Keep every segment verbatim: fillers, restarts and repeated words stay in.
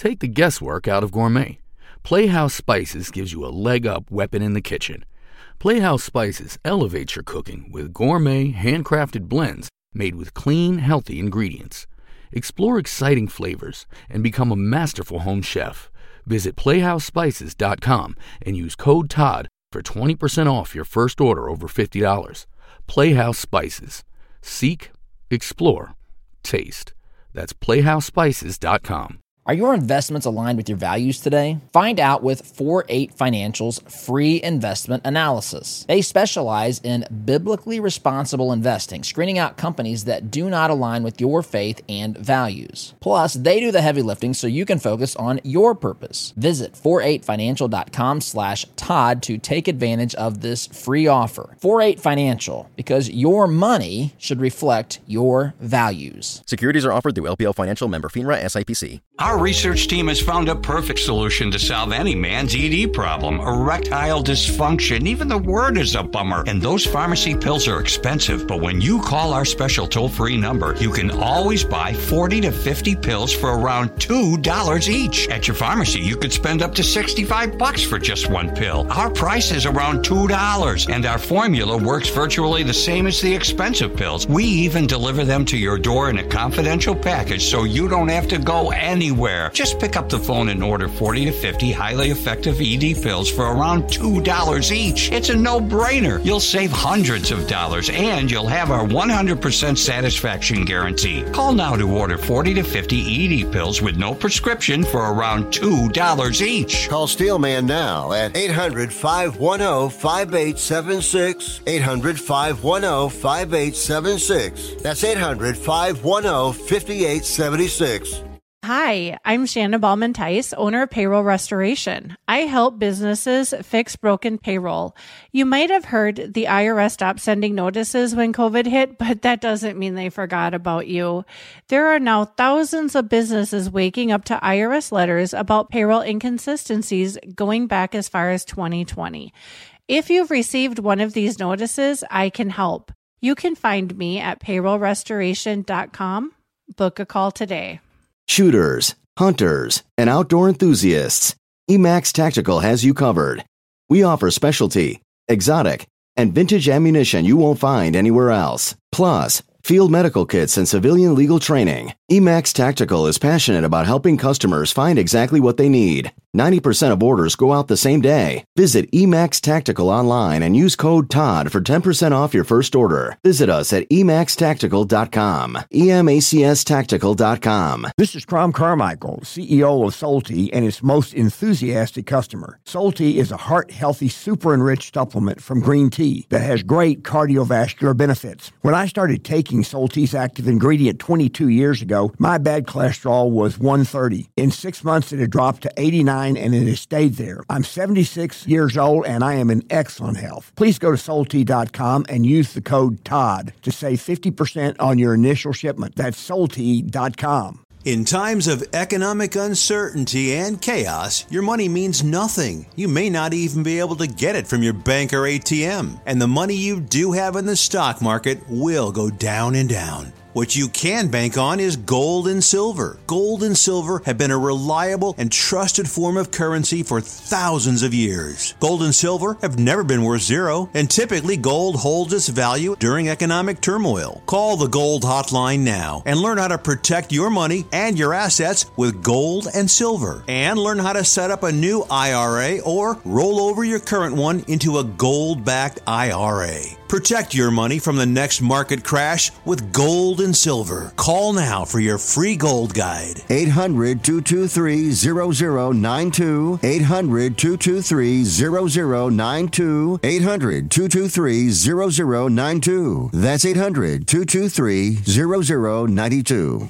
Take the guesswork out of gourmet. Playhouse Spices gives you a leg-up weapon in the kitchen. Playhouse Spices elevates your cooking with gourmet, handcrafted blends made with clean, healthy ingredients. Explore exciting flavors and become a masterful home chef. Visit playhouse spices dot com and use code Todd for twenty percent off your first order over fifty dollars. Playhouse Spices. Seek, explore, taste. That's playhouse spices dot com. Are your investments aligned with your values today? Find out with four eight Financial's free investment analysis. They specialize in biblically responsible investing, screening out companies that do not align with your faith and values. Plus, they do the heavy lifting so you can focus on your purpose. Visit four eight financial dot com slash Todd to take advantage of this free offer. four eight Financial, because your money should reflect your values. Securities are offered through L P L Financial, member FINRA, S I P C. Our research team has found a perfect solution to solve any man's E D problem, erectile dysfunction. Even the word is a bummer. And those pharmacy pills are expensive, but when you call our special toll-free number, you can always buy forty to fifty pills for around two dollars each. At your pharmacy, you could spend up to sixty-five bucks for just one pill. Our price is around two dollars, and our formula works virtually the same as the expensive pills. We even deliver them to your door in a confidential package so you don't have to go anywhere. Anywhere. Just pick up the phone and order forty to fifty highly effective E D pills for around two dollars each. It's a no-brainer. You'll save hundreds of dollars and you'll have our one hundred percent satisfaction guarantee. Call now to order forty to fifty E D pills with no prescription for around two dollars each. Call Steelman now at eight hundred, five one zero, five eight seven six. eight hundred, five one zero, five eight seven six. That's eight hundred, five one zero, five eight seven six. Hi, I'm Shannon Ballman-Tice, owner of Payroll Restoration. I help businesses fix broken payroll. You might have heard the I R S stopped sending notices when COVID hit, but that doesn't mean they forgot about you. There are now thousands of businesses waking up to I R S letters about payroll inconsistencies going back as far as twenty twenty. If you've received one of these notices, I can help. You can find me at payroll restoration dot com. Book a call today. Shooters, hunters, and outdoor enthusiasts, Emax Tactical has you covered. We offer specialty, exotic, and vintage ammunition you won't find anywhere else. Plus, field medical kits and civilian legal training. Emax Tactical is passionate about helping customers find exactly what they need. ninety percent of orders go out the same day. Visit Emax Tactical online and use code Todd for ten percent off your first order. Visit us at emax tactical dot com. E M A C S tactical dot com. This is Crom Carmichael, C E O of Solti and its most enthusiastic customer. Solti is a heart-healthy, super-enriched supplement from green tea that has great cardiovascular benefits. When I started taking Solti's active ingredient twenty-two years ago, my bad cholesterol was one thirty. In six months, it had dropped to eighty-nine, and it has stayed there. I'm seventy-six years old, and I am in excellent health. Please go to Solti dot com and use the code Todd to save fifty percent on your initial shipment. That's Solti dot com. In times of economic uncertainty and chaos, your money means nothing. You may not even be able to get it from your bank or A T M. And the money you do have in the stock market will go down and down. What you can bank on is gold and silver. Gold and silver have been a reliable and trusted form of currency for thousands of years. Gold and silver have never been worth zero, and typically gold holds its value during economic turmoil. Call the Gold Hotline now and learn how to protect your money and your assets with gold and silver. And learn how to set up a new I R A or roll over your current one into a gold-backed I R A. Protect your money from the next market crash with gold and silver. Call now for your free gold guide. eight hundred, two two three, zero zero nine two. eight hundred, two two three, zero zero nine two. eight hundred, two two three, zero zero nine two. That's eight hundred, two two three, zero zero nine two.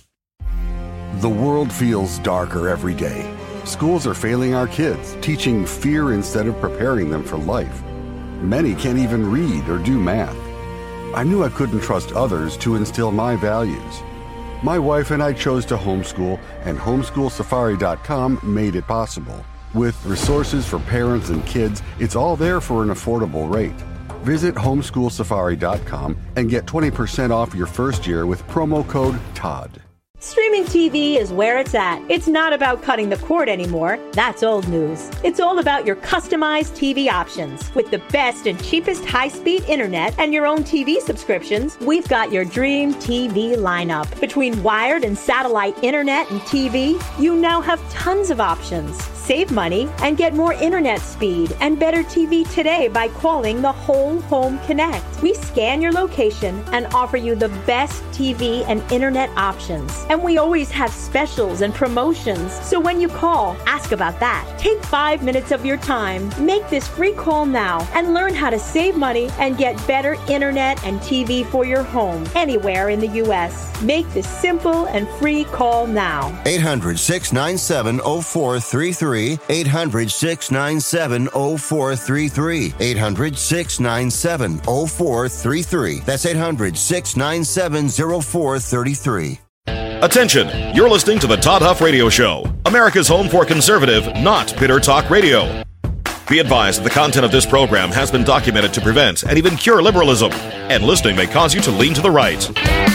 The world feels darker every day. Schools are failing our kids, teaching fear instead of preparing them for life. Many can't even read or do math. I knew I couldn't trust others to instill my values. My wife and I chose to homeschool, and homeschool safari dot com made it possible. With resources for parents and kids, it's all there for an affordable rate. Visit homeschool safari dot com and get twenty percent off your first year with promo code Todd. Streaming T V is where it's at. It's not about cutting the cord anymore. That's old news. It's all about your customized T V options. With the best and cheapest high-speed internet and your own T V subscriptions, we've got your dream T V lineup. Between wired and satellite internet and T V, you now have tons of options. Save money and get more internet speed and better T V today by calling the Whole Home Connect. We scan your location and offer you the best T V and internet options. And we always have specials and promotions. So when you call, ask about that. Take five minutes of your time. Make this free call now and learn how to save money and get better internet and T V for your home anywhere in the U S. Make this simple and free call now. eight hundred, six nine seven, oh four three three. eight hundred, six nine seven, oh four three three. eight hundred, six nine seven, oh four three three. That's eight hundred, six nine seven, oh four three three. Attention, you're listening to the Todd Huff Radio Show, America's home for conservative, not bitter talk radio. Be advised that the content of this program has been documented to prevent and even cure liberalism, and listening may cause you to lean to the right.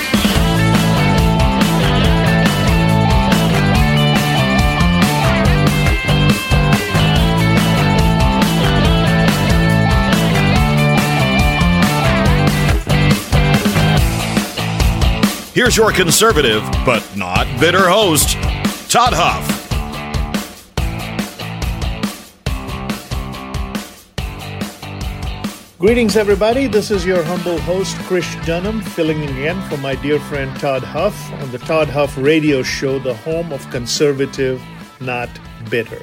Here's your conservative, but not bitter host, Todd Huff. Greetings, everybody. This is your humble host, Krish Dunham, filling in again for my dear friend Todd Huff on the Todd Huff Radio Show, the home of conservative, not bitter.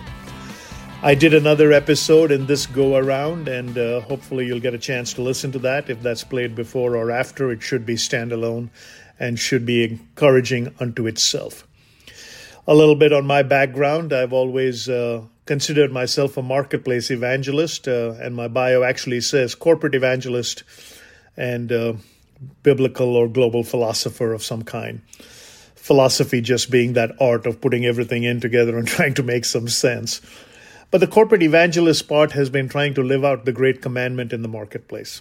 I did another episode in this go-around, and uh, hopefully you'll get a chance to listen to that. If that's played before or after, it should be standalone and should be encouraging unto itself. A little bit on my background. I've always uh, considered myself a marketplace evangelist, uh, and my bio actually says corporate evangelist and uh, biblical or global philosopher of some kind. Philosophy just being that art of putting everything in together and trying to make some sense. But the corporate evangelist part has been trying to live out the great commandment in the marketplace.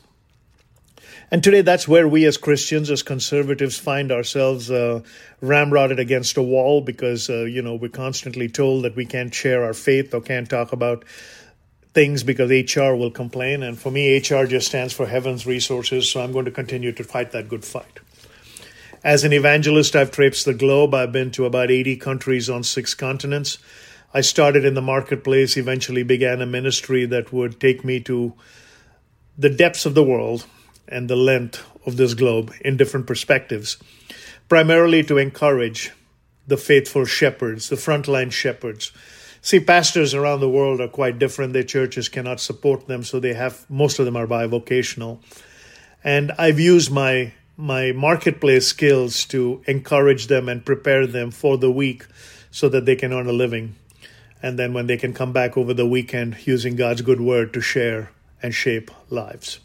And today, that's where we as Christians, as conservatives, find ourselves uh, ramrodded against a wall because, uh, you know, we're constantly told that we can't share our faith or can't talk about things because H R will complain. And for me, H R just stands for Heaven's Resources, so I'm going to continue to fight that good fight. As an evangelist, I've traipsed the globe. I've been to about eighty countries on six continents. I started in the marketplace, eventually began a ministry that would take me to the depths of the world and the length of this globe in different perspectives, primarily to encourage the faithful shepherds, the frontline shepherds. See, pastors around the world are quite different. Their churches cannot support them, so they have, most of them are bivocational. And I've used my my marketplace skills to encourage them and prepare them for the week so that they can earn a living. And then when they can come back over the weekend using God's good word to share and shape lives.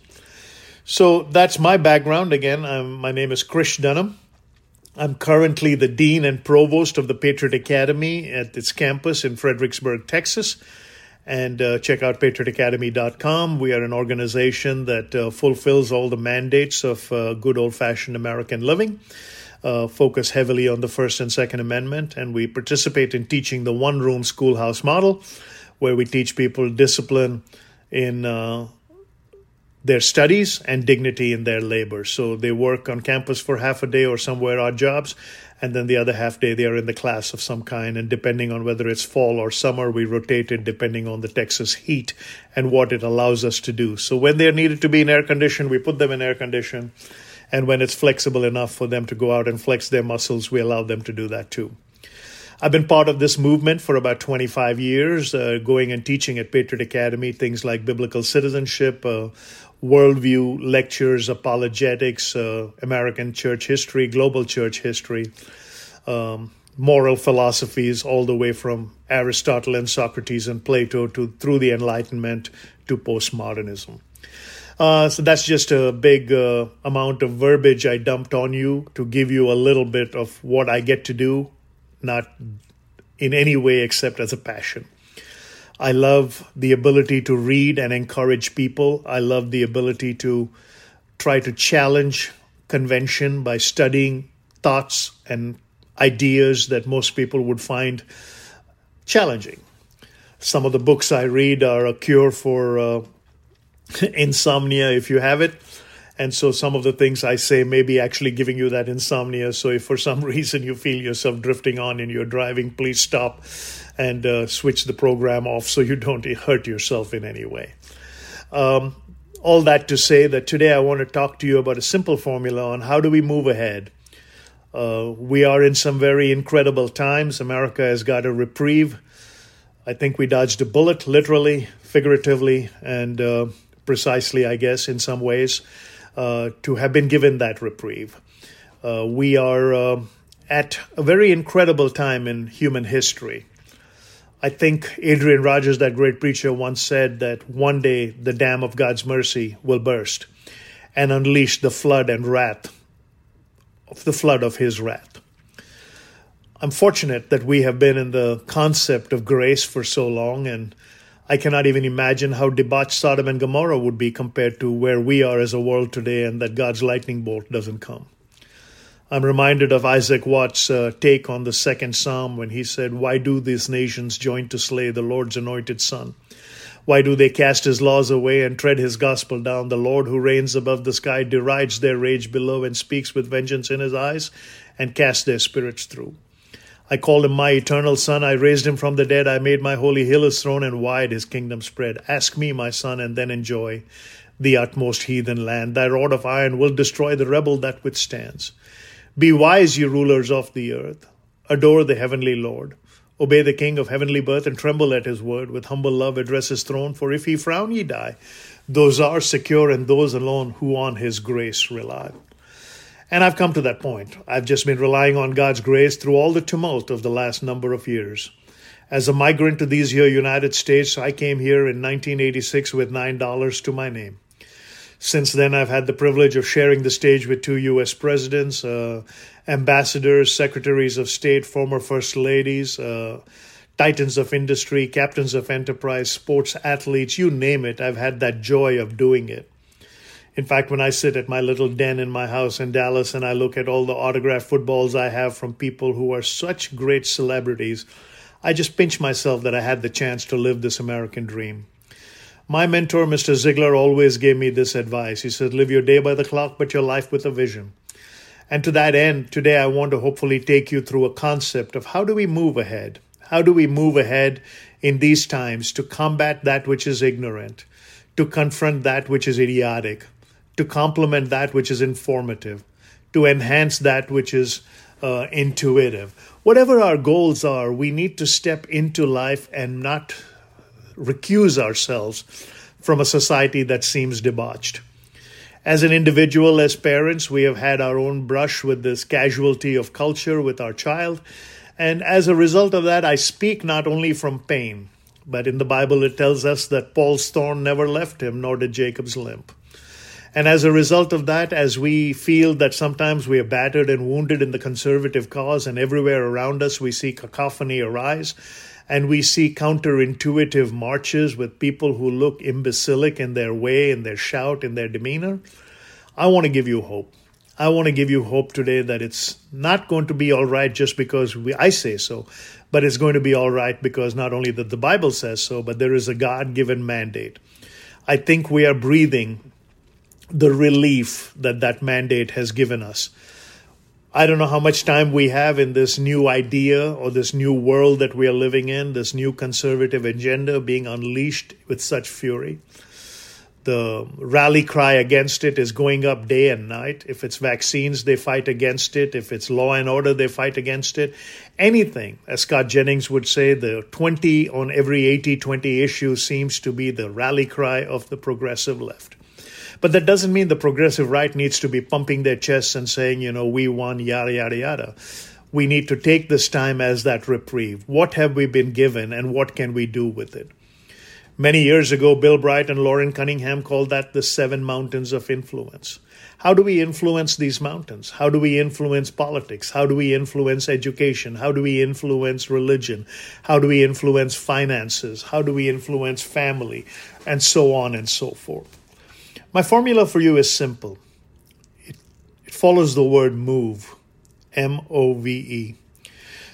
So that's my background. Again, I'm, my name is Krish Dunham. I'm currently the Dean and Provost of the Patriot Academy at its campus in Fredericksburg, Texas. And uh, check out patriot academy dot com. We are an organization that uh, fulfills all the mandates of uh, good old-fashioned American living, uh, focus heavily on the First and Second Amendment, and we participate in teaching the one-room schoolhouse model, where we teach people discipline in uh, their studies and dignity in their labor. So they work on campus for half a day or somewhere odd jobs, and then the other half day they are in the class of some kind. And depending on whether it's fall or summer, we rotate it depending on the Texas heat and what it allows us to do. So when they're needed to be in air condition, we put them in air condition. And when it's flexible enough for them to go out and flex their muscles, we allow them to do that too. I've been part of this movement for about twenty-five years, uh, going and teaching at Patriot Academy, things like biblical citizenship, uh, worldview lectures, apologetics, uh, American church history, global church history, um, moral philosophies, all the way from Aristotle and Socrates and Plato to through the Enlightenment to postmodernism. Uh, so that's just a big uh, amount of verbiage I dumped on you to give you a little bit of what I get to do, not in any way except as a passion. I love the ability to read and encourage people. I love the ability to try to challenge convention by studying thoughts and ideas that most people would find challenging. Some of the books I read are a cure for uh, insomnia if you have it. And so some of the things I say may be actually giving you that insomnia. So if for some reason you feel yourself drifting on and you're driving, please stop and uh, switch the program off so you don't hurt yourself in any way. Um, all that to say that today I want to talk to you about a simple formula on how do we move ahead. Uh, we are in some very incredible times. America has got a reprieve. I think we dodged a bullet, literally, figuratively, and uh, precisely, I guess, in some ways. Uh, to have been given that reprieve. Uh, we are uh, at a very incredible time in human history. I think Adrian Rogers, that great preacher, once said that one day the dam of God's mercy will burst and unleash the flood and wrath of the flood of his wrath. I'm fortunate that we have been in the concept of grace for so long, and I cannot even imagine how debauched Sodom and Gomorrah would be compared to where we are as a world today, and that God's lightning bolt doesn't come. I'm reminded of Isaac Watts' uh, take on the second Psalm when he said, "Why do these nations join to slay the Lord's anointed Son? Why do they cast his laws away and tread his gospel down? The Lord who reigns above the sky derides their rage below and speaks with vengeance in his eyes and casts their spirits through. I called him my eternal son. I raised him from the dead. I made my holy hill his throne, and wide his kingdom spread. Ask me, my son, and then enjoy the utmost heathen land. Thy rod of iron will destroy the rebel that withstands. Be wise, ye rulers of the earth. Adore the heavenly Lord. Obey the King of heavenly birth, and tremble at his word. With humble love address his throne, for if he frown, ye die. Those are secure, and those alone who on his grace rely." And I've come to that point. I've just been relying on God's grace through all the tumult of the last number of years. As a migrant to these here United States, I came here in nineteen eighty-six with nine dollars to my name. Since then, I've had the privilege of sharing the stage with two U S presidents, uh, ambassadors, secretaries of state, former first ladies, uh, titans of industry, captains of enterprise, sports athletes, you name it. I've had that joy of doing it. In fact, when I sit at my little den in my house in Dallas and I look at all the autographed footballs I have from people who are such great celebrities, I just pinch myself that I had the chance to live this American dream. My mentor, Mister Ziegler, always gave me this advice. He said, live your day by the clock, but your life with a vision. And to that end, today I want to hopefully take you through a concept of how do we move ahead? How do we move ahead in these times to combat that which is ignorant, to confront that which is idiotic, to complement that which is informative, to enhance that which is uh, intuitive. Whatever our goals are, we need to step into life and not recuse ourselves from a society that seems debauched. As an individual, as parents, we have had our own brush with this casualty of culture with our child. And as a result of that, I speak not only from pain, but in the Bible it tells us that Paul's thorn never left him, nor did Jacob's limp. And as a result of that, as we feel that sometimes we are battered and wounded in the conservative cause, and everywhere around us we see cacophony arise, and we see counterintuitive marches with people who look imbecilic in their way, in their shout, in their demeanor, I want to give you hope. I want to give you hope today that it's not going to be all right just because we, I say so, but it's going to be all right because not only that the Bible says so, but there is a God-given mandate. I think we are breathing the relief that that mandate has given us. I don't know how much time we have in this new idea or this new world that we are living in, this new conservative agenda being unleashed with such fury. The rally cry against it is going up day and night. If it's vaccines, they fight against it. If it's law and order, they fight against it. Anything, as Scott Jennings would say, the twenty on every eighty twenty issue seems to be the rally cry of the progressive left. But that doesn't mean the progressive right needs to be pumping their chests and saying, you know, we won, yada, yada, yada. We need to take this time as that reprieve. What have we been given and what can we do with it? Many years ago, Bill Bright and Lauren Cunningham called that the seven mountains of influence. How do we influence these mountains? How do we influence politics? How do we influence education? How do we influence religion? How do we influence finances? How do we influence family? And so on and so forth. My formula for you is simple. It, it follows the word move, M O V E.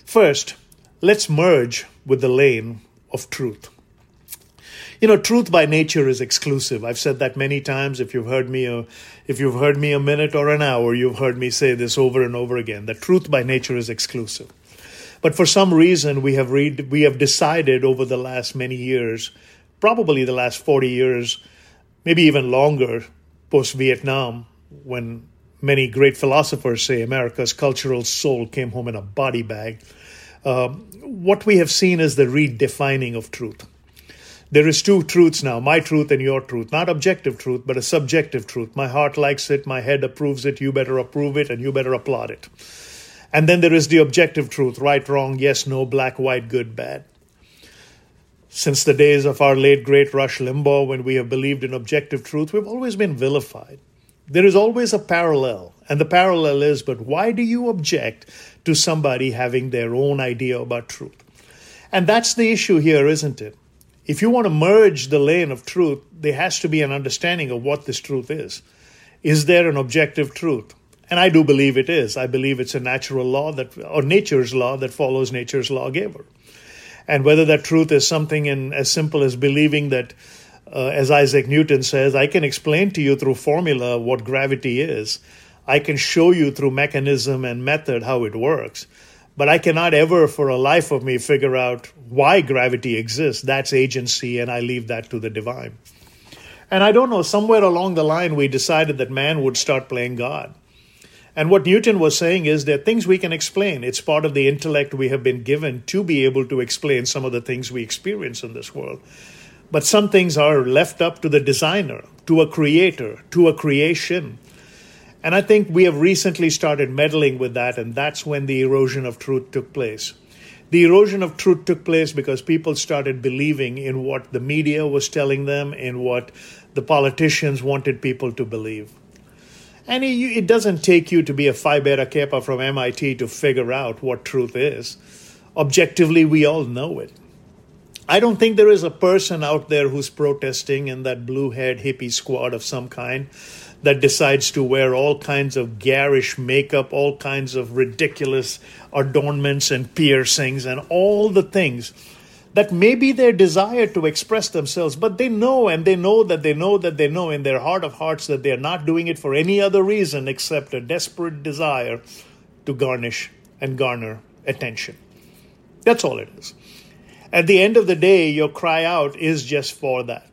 First, let's merge with the lane of truth. You know, truth by nature is exclusive. I've said that many times. If you've heard me a, if you've heard me a minute or an hour, you've heard me say this over and over again, that truth by nature is exclusive. But for some reason, we have read, we have decided over the last many years, probably the last forty years, maybe even longer, post-Vietnam, when many great philosophers say America's cultural soul came home in a body bag, uh, what we have seen is the redefining of truth. There is two truths now, my truth and your truth, not objective truth, but a subjective truth. My heart likes it, my head approves it, you better approve it, and you better applaud it. And then there is the objective truth, right, wrong, yes, no, black, white, good, bad. Since the days of our late, great Rush Limbaugh, when we have believed in objective truth, we've always been vilified. There is always a parallel, and the parallel is, but why do you object to somebody having their own idea about truth? And that's the issue here, isn't it? If you want to merge the lane of truth, there has to be an understanding of what this truth is. Is there an objective truth? And I do believe it is. I believe it's a natural law that, or nature's law that follows nature's lawgiver. And whether that truth is something in as simple as believing that, uh, as Isaac Newton says, I can explain to you through formula what gravity is. I can show you through mechanism and method how it works. But I cannot ever, for a life of me, figure out why gravity exists. That's agency, and I leave that to the divine. And I don't know, somewhere along the line, we decided that man would start playing God. And what Newton was saying is there are things we can explain. It's part of the intellect we have been given to be able to explain some of the things we experience in this world. But some things are left up to the designer, to a creator, to a creation. And I think we have recently started meddling with that, and that's when the erosion of truth took place. The erosion of truth took place because people started believing in what the media was telling them, in what the politicians wanted people to believe. And it doesn't take you to be a Phi Beta Kappa from M I T to figure out what truth is. Objectively, we all know it. I don't think there is a person out there who's protesting in that blue-haired hippie squad of some kind that decides to wear all kinds of garish makeup, all kinds of ridiculous adornments and piercings and all the things that may be their desire to express themselves, but they know and they know that they know that they know in their heart of hearts that they're not doing it for any other reason except a desperate desire to garnish and garner attention. That's all it is. At the end of the day, your cry out is just for that.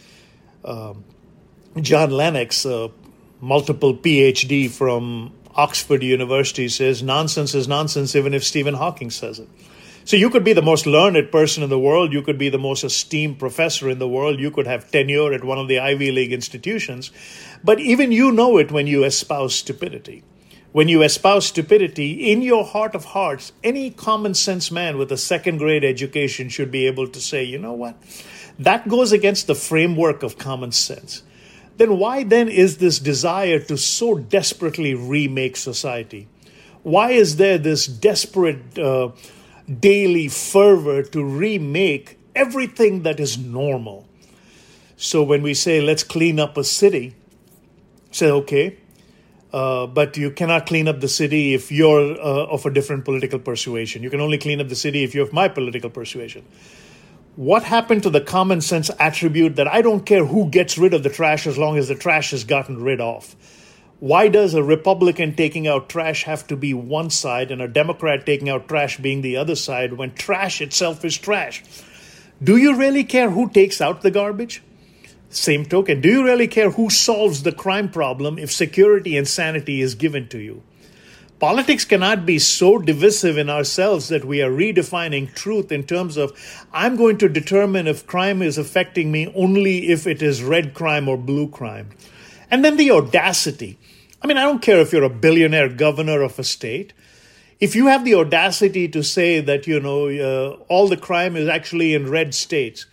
Um, John Lennox, a multiple P H D from Oxford University, says nonsense is nonsense even if Stephen Hawking says it. So you could be the most learned person in the world. You could be the most esteemed professor in the world. You could have tenure at one of the Ivy League institutions. But even you know it when you espouse stupidity. When you espouse stupidity, in your heart of hearts, any common sense man with a second grade education should be able to say, you know what? That goes against the framework of common sense. Then why then is this desire to so desperately remake society? Why is there this desperate uh, daily fervor to remake everything that is normal? So when we say, let's clean up a city, say, okay, uh, but you cannot clean up the city if you're uh, of a different political persuasion. You can only clean up the city if you're of my political persuasion. What happened to the common sense attribute that I don't care who gets rid of the trash as long as the trash is gotten rid of? Why does a Republican taking out trash have to be one side and a Democrat taking out trash being the other side when trash itself is trash? Do you really care who takes out the garbage? Same token, do you really care who solves the crime problem if security and sanity is given to you? Politics cannot be so divisive in ourselves that we are redefining truth in terms of, I'm going to determine if crime is affecting me only if it is red crime or blue crime. And then the audacity. I mean, I don't care if you're a billionaire governor of a state. If you have the audacity to say that, you know, uh, all the crime is actually in red states,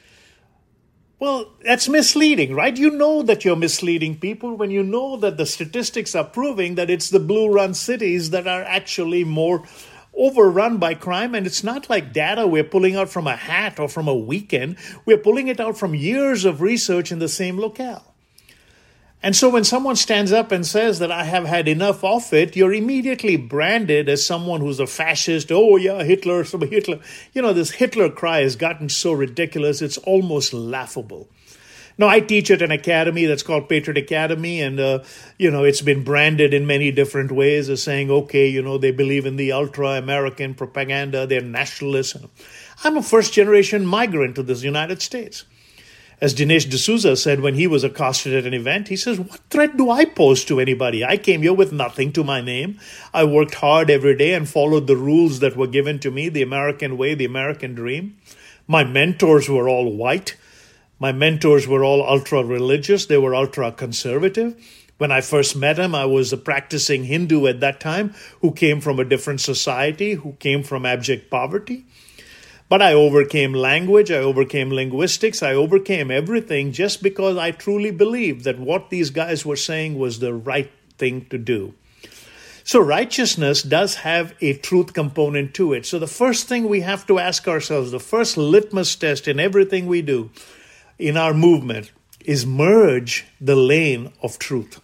well, that's misleading, right? You know that you're misleading people when you know that the statistics are proving that it's the blue-run cities that are actually more overrun by crime. And it's not like data we're pulling out from a hat or from a weekend. We're pulling it out from years of research in the same locale. And so when someone stands up and says that I have had enough of it, you're immediately branded as someone who's a fascist. Oh, yeah, Hitler, some Hitler. You know, this Hitler cry has gotten so ridiculous, it's almost laughable. Now, I teach at an academy that's called Patriot Academy, and, uh, you know, it's been branded in many different ways as saying, okay, you know, they believe in the ultra-American propaganda, they're nationalists. I'm a first-generation migrant to this United States. As Dinesh D'Souza said when he was accosted at an event, he says, what threat do I pose to anybody? I came here with nothing to my name. I worked hard every day and followed the rules that were given to me, the American way, the American dream. My mentors were all white. My mentors were all ultra-religious. They were ultra-conservative. When I first met him, I was a practicing Hindu at that time who came from a different society, who came from abject poverty. But I overcame language, I overcame linguistics, I overcame everything just because I truly believed that what these guys were saying was the right thing to do. So righteousness does have a truth component to it. So the first thing we have to ask ourselves, the first litmus test in everything we do, in our movement, is merge the lane of truth.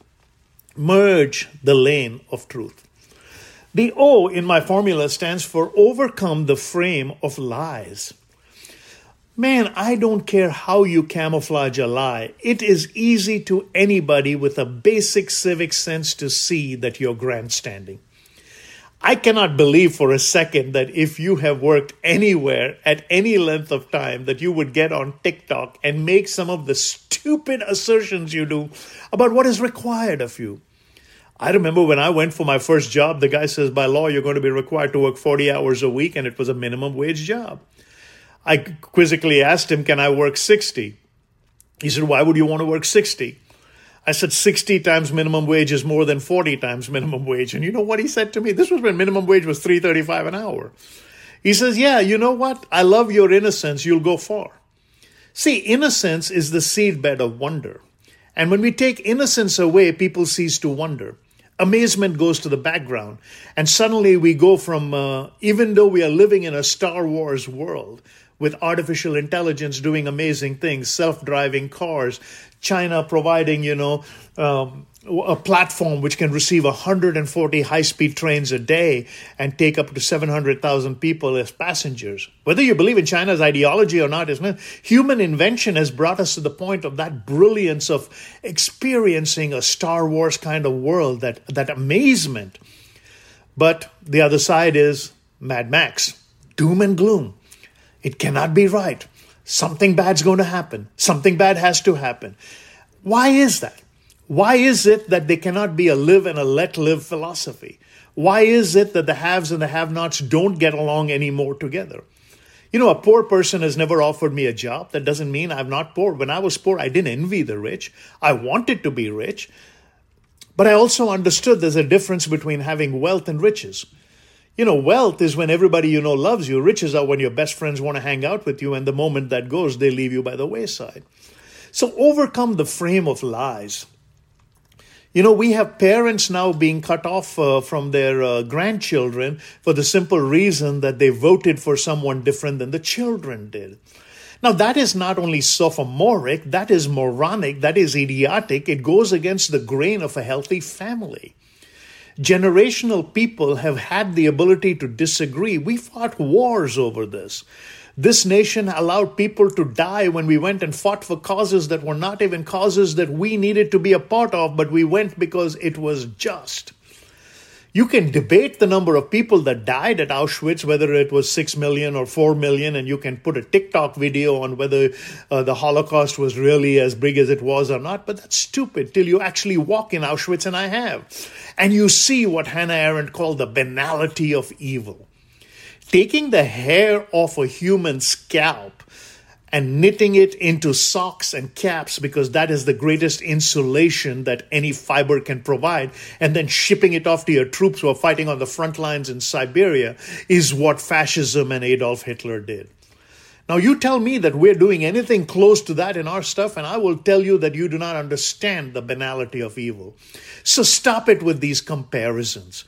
Merge the lane of truth. The O in my formula stands for overcome the frame of lies. Man, I don't care how you camouflage a lie. It is easy to anybody with a basic civic sense to see that you're grandstanding. I cannot believe for a second that if you have worked anywhere at any length of time that you would get on TikTok and make some of the stupid assertions you do about what is required of you. I remember when I went for my first job, the guy says, by law, you're going to be required to work forty hours a week, and it was a minimum wage job. I quizzically asked him, can I work sixty? He said, why would you want to work sixty? I said, sixty times minimum wage is more than forty times minimum wage. And you know what he said to me? This was when minimum wage was three dollars and thirty-five cents an hour. He says, yeah, you know what? I love your innocence. You'll go far. See, innocence is the seedbed of wonder. And when we take innocence away, people cease to wonder. Amazement goes to the background. And suddenly we go from, uh, even though we are living in a Star Wars world with artificial intelligence doing amazing things, self-driving cars, China providing, you know, um, a platform which can receive one hundred forty high-speed trains a day and take up to seven hundred thousand people as passengers. Whether you believe in China's ideology or not, isn't it? Human invention has brought us to the point of that brilliance of experiencing a Star Wars kind of world, that, that amazement. But the other side is Mad Max, doom and gloom. It cannot be right. Something bad's going to happen. Something bad has to happen. Why is that? Why is it that there cannot be a live and a let live philosophy? Why is it that the haves and the have-nots don't get along anymore together? You know, a poor person has never offered me a job. That doesn't mean I'm not poor. When I was poor, I didn't envy the rich. I wanted to be rich. But I also understood there's a difference between having wealth and riches. You know, wealth is when everybody you know loves you. Riches are when your best friends want to hang out with you, and the moment that goes, they leave you by the wayside. So overcome the frame of lies. You know, we have parents now being cut off uh, from their uh, grandchildren for the simple reason that they voted for someone different than the children did. Now, that is not only sophomoric, that is moronic, that is idiotic. It goes against the grain of a healthy family. Generational people have had the ability to disagree. We fought wars over this. This nation allowed people to die when we went and fought for causes that were not even causes that we needed to be a part of, but we went because it was just. You can debate the number of people that died at Auschwitz, whether it was six million or four million, and you can put a TikTok video on whether uh, the Holocaust was really as big as it was or not, but that's stupid till you actually walk in Auschwitz, and I have. And you see what Hannah Arendt called the banality of evil. Taking the hair off a human scalp and knitting it into socks and caps because that is the greatest insulation that any fiber can provide, and then shipping it off to your troops who are fighting on the front lines in Siberia is what fascism and Adolf Hitler did. Now, you tell me that we're doing anything close to that in our stuff, and I will tell you that you do not understand the banality of evil. So stop it with these comparisons.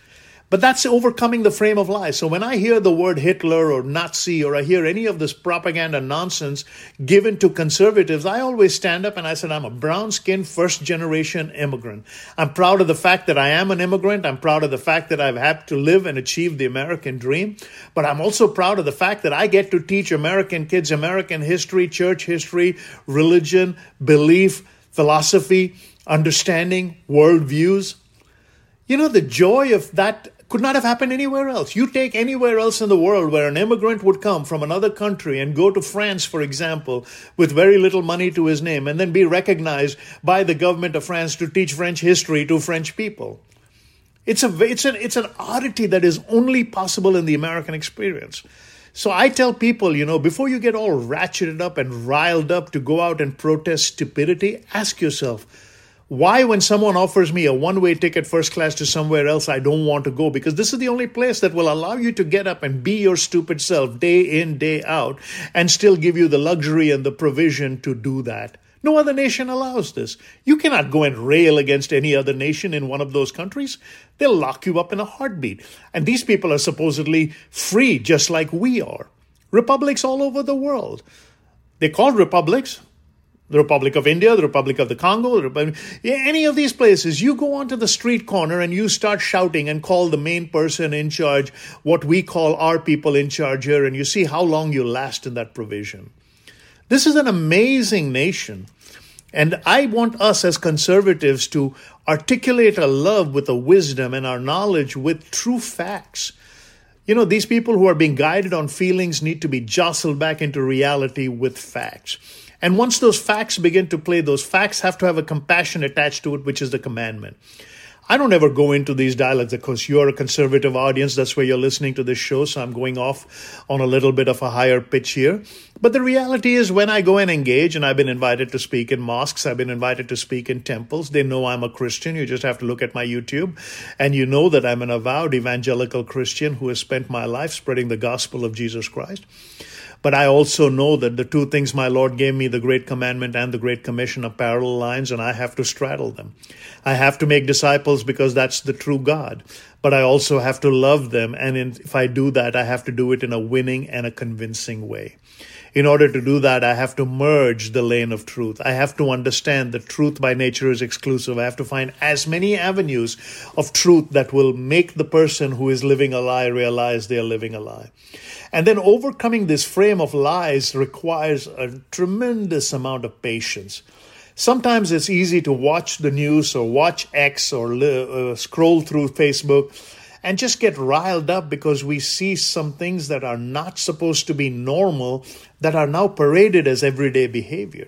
But that's overcoming the frame of lies. So when I hear the word Hitler or Nazi, or I hear any of this propaganda nonsense given to conservatives, I always stand up and I said, I'm a brown-skinned first-generation immigrant. I'm proud of the fact that I am an immigrant. I'm proud of the fact that I've had to live and achieve the American dream. But I'm also proud of the fact that I get to teach American kids American history, church history, religion, belief, philosophy, understanding, worldviews. You know, the joy of that could not have happened anywhere else. You take anywhere else in the world where an immigrant would come from another country and go to France, for example, with very little money to his name, and then be recognized by the government of France to teach French history to French people. It's a it's an it's an oddity that is only possible in the American experience. So I tell people, you know, before you get all ratcheted up and riled up to go out and protest stupidity, ask yourself, why, when someone offers me a one-way ticket first class to somewhere else, I don't want to go? Because this is the only place that will allow you to get up and be your stupid self day in, day out, and still give you the luxury and the provision to do that. No other nation allows this. You cannot go and rail against any other nation in one of those countries. They'll lock you up in a heartbeat. And these people are supposedly free, just like we are. Republics all over the world. They're called republics. The Republic of India, the Republic of the Congo, the Republic, any of these places, you go onto the street corner and you start shouting and call the main person in charge what we call our people in charge here, and you see how long you last in that provision. This is an amazing nation. And I want us as conservatives to articulate our love with a wisdom and our knowledge with true facts. You know, these people who are being guided on feelings need to be jostled back into reality with facts. And once those facts begin to play, those facts have to have a compassion attached to it, which is the commandment. I don't ever go into these dialogues because you're a conservative audience. That's where you're listening to this show. So I'm going off on a little bit of a higher pitch here. But the reality is when I go and engage, and I've been invited to speak in mosques, I've been invited to speak in temples. They know I'm a Christian. You just have to look at my YouTube. And you know that I'm an avowed evangelical Christian who has spent my life spreading the gospel of Jesus Christ. But I also know that the two things my Lord gave me, the Great Commandment and the Great Commission, are parallel lines, and I have to straddle them. I have to make disciples because that's the true God. But I also have to love them, and in, if I do that, I have to do it in a winning and a convincing way. In order to do that, I have to merge the lane of truth. I have to understand that truth by nature is exclusive. I have to find as many avenues of truth that will make the person who is living a lie realize they are living a lie. And then overcoming this frame of lies requires a tremendous amount of patience. Sometimes it's easy to watch the news or watch X or uh, scroll through Facebook and just get riled up because we see some things that are not supposed to be normal that are now paraded as everyday behavior.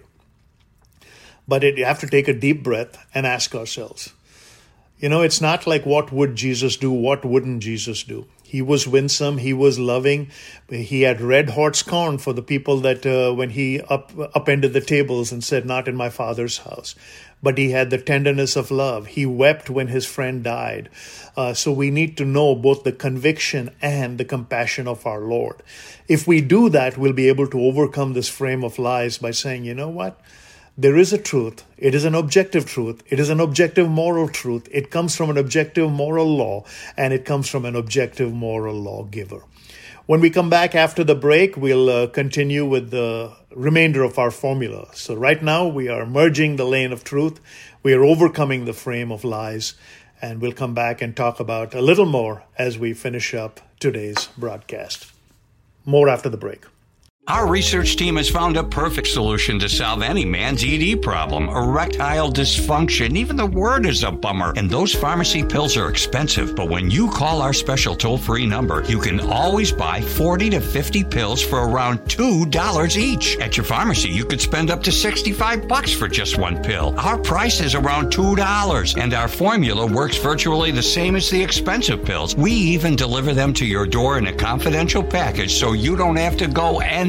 But it, you have to take a deep breath and ask ourselves. You know, it's not like what would Jesus do, what wouldn't Jesus do? He was winsome, he was loving, he had red hot scorn for the people that uh, when he up, upended the tables and said, not in my Father's house. But he had the tenderness of love. He wept when his friend died. Uh, so we need to know both the conviction and the compassion of our Lord. If we do that, we'll be able to overcome this frame of lies by saying, you know what? There is a truth. It is an objective truth. It is an objective moral truth. It comes from an objective moral law, and it comes from an objective moral lawgiver. When we come back after the break, we'll uh, continue with the remainder of our formula. So right now, we are merging the lane of truth. We are overcoming the frame of lies, and we'll come back and talk about a little more as we finish up today's broadcast. More after the break. Our research team has found a perfect solution to solve any man's E D problem, erectile dysfunction. Even the word is a bummer. And those pharmacy pills are expensive. But when you call our special toll-free number, you can always buy forty to fifty pills for around two dollars each. At your pharmacy, you could spend up to sixty-five bucks for just one pill. Our price is around two dollars. And our formula works virtually the same as the expensive pills. We even deliver them to your door in a confidential package so you don't have to go anywhere.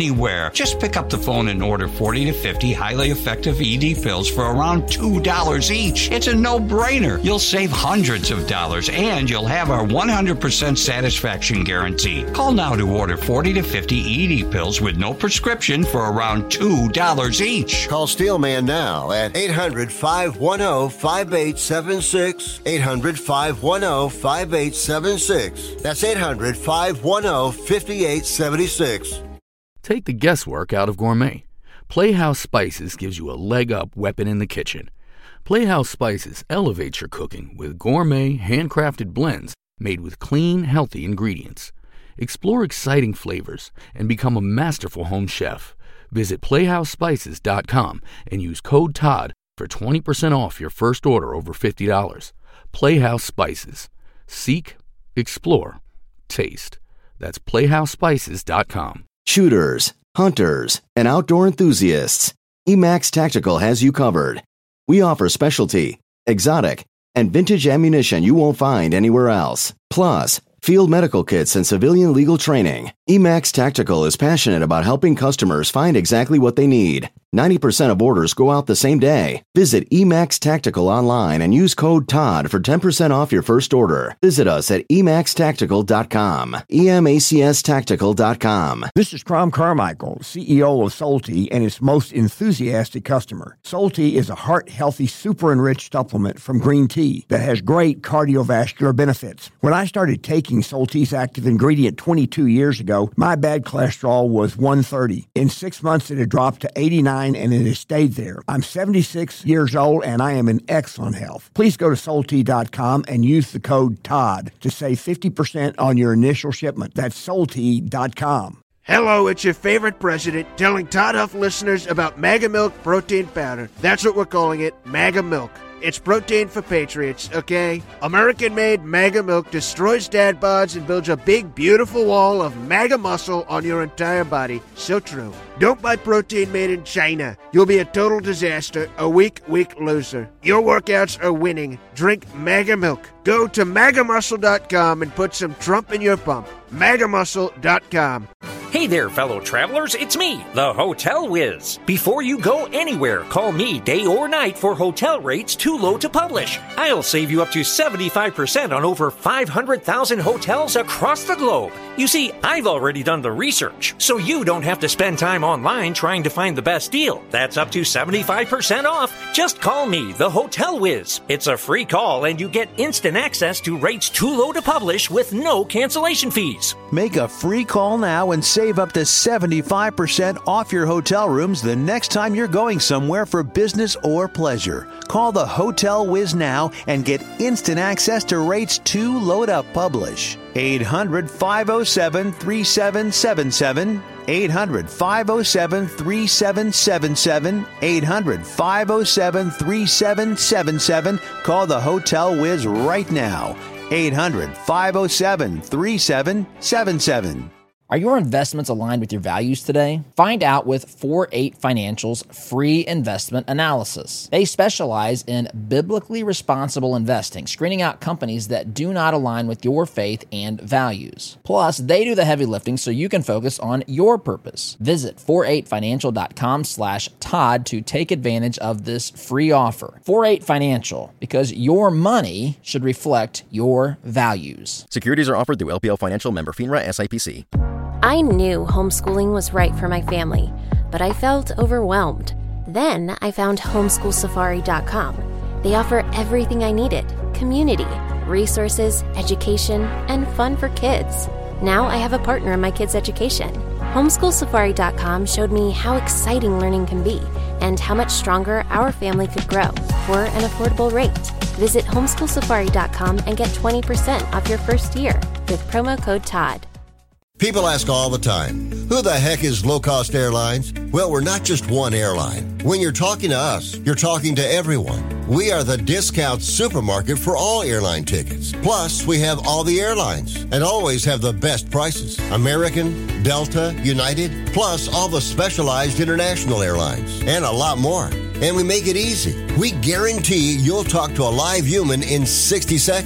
anywhere. Just pick up the phone and order forty to fifty highly effective E D pills for around two dollars each. It's a no-brainer. You'll save hundreds of dollars, and you'll have our one hundred percent satisfaction guarantee. Call now to order forty to fifty E D pills with no prescription for around two dollars each. Call Steelman now at eight hundred, five one zero, five eight seven six. eight hundred, five one zero, five eight seven six. That's eight hundred, five one zero, five eight seven six. Take the guesswork out of gourmet. Playhouse Spices gives you a leg-up weapon in the kitchen. Playhouse Spices elevates your cooking with gourmet, handcrafted blends made with clean, healthy ingredients. Explore exciting flavors and become a masterful home chef. Visit playhouse spices dot com and use code Todd for twenty percent off your first order over fifty dollars. Playhouse Spices. Seek, explore, taste. That's playhouse spices dot com. Shooters, hunters, and outdoor enthusiasts, Emax Tactical has you covered. We offer specialty, exotic, and vintage ammunition you won't find anywhere else. Plus, field medical kits and civilian legal training. Emax Tactical is passionate about helping customers find exactly what they need. ninety percent of orders go out the same day. Visit Emax Tactical online and use code Todd for ten percent off your first order. Visit us at emax tactical dot com. E M A C S tactical dot com. This is Crom Carmichael, C E O of Solti and its most enthusiastic customer. Solti is a heart-healthy, super-enriched supplement from green tea that has great cardiovascular benefits. When I started taking Solti's active ingredient twenty-two years ago, my bad cholesterol was one thirty. In six months, it had dropped to eighty-nine, and it has stayed there. I'm seventy-six years old, and I am in excellent health. Please go to solti dot com and use the code Todd to save fifty percent on your initial shipment. That's solti dot com. Hello, it's your favorite president telling Todd Huff listeners about Mega Milk Protein Powder. That's what we're calling it, Mega Milk. It's protein for patriots, okay? American-made Mega Milk destroys dad bods and builds a big, beautiful wall of mega muscle on your entire body. So true. Don't buy protein made in China. You'll be a total disaster, a weak, weak loser. Your workouts are winning. Drink Mega Milk. Go to maga muscle dot com and put some Trump in your pump. maga muscle dot com. Hey there, fellow travelers, it's me, the Hotel Whiz. Before you go anywhere, call me day or night for hotel rates too low to publish. I'll save you up to seventy-five percent on over five hundred thousand hotels across the globe. You see, I've already done the research, so you don't have to spend time online trying to find the best deal. That's up to seventy-five percent off. Just call me, the Hotel Whiz. It's a free call and you get instant access to rates too low to publish with no cancellation fees. Make a free call now and save up to seventy-five percent off your hotel rooms the next time you're going somewhere for business or pleasure. Call the Hotel Whiz now and get instant access to rates too low to publish. eight hundred, five oh seven, three seven seven seven. eight hundred, five oh seven, three seven seven seven. eight hundred, five oh seven, three seven seven seven. Call the Hotel Whiz right now. eight hundred, five oh seven, three seven seven seven. Are your investments aligned with your values today? Find out with four eight Financial's free investment analysis. They specialize in biblically responsible investing, screening out companies that do not align with your faith and values. Plus, they do the heavy lifting so you can focus on your purpose. Visit four eight financial dot com slash Todd to take advantage of this free offer. four eight Financial, because your money should reflect your values. Securities are offered through L P L Financial, member FINRA, S I P C. I knew homeschooling was right for my family, but I felt overwhelmed. Then I found homeschool safari dot com. They offer everything I needed: community, resources, education, and fun for kids. Now I have a partner in my kids' education. homeschool safari dot com showed me how exciting learning can be and how much stronger our family could grow for an affordable rate. Visit homeschool safari dot com and get twenty percent off your first year with promo code Todd. People ask all the time, who the heck is Low Cost Airlines? Well, we're not just one airline. When you're talking to us, you're talking to everyone. We are the discount supermarket for all airline tickets. Plus, we have all the airlines and always have the best prices. American, Delta, United, plus all the specialized international airlines and a lot more. And we make it easy. We guarantee you'll talk to a live human in sixty seconds.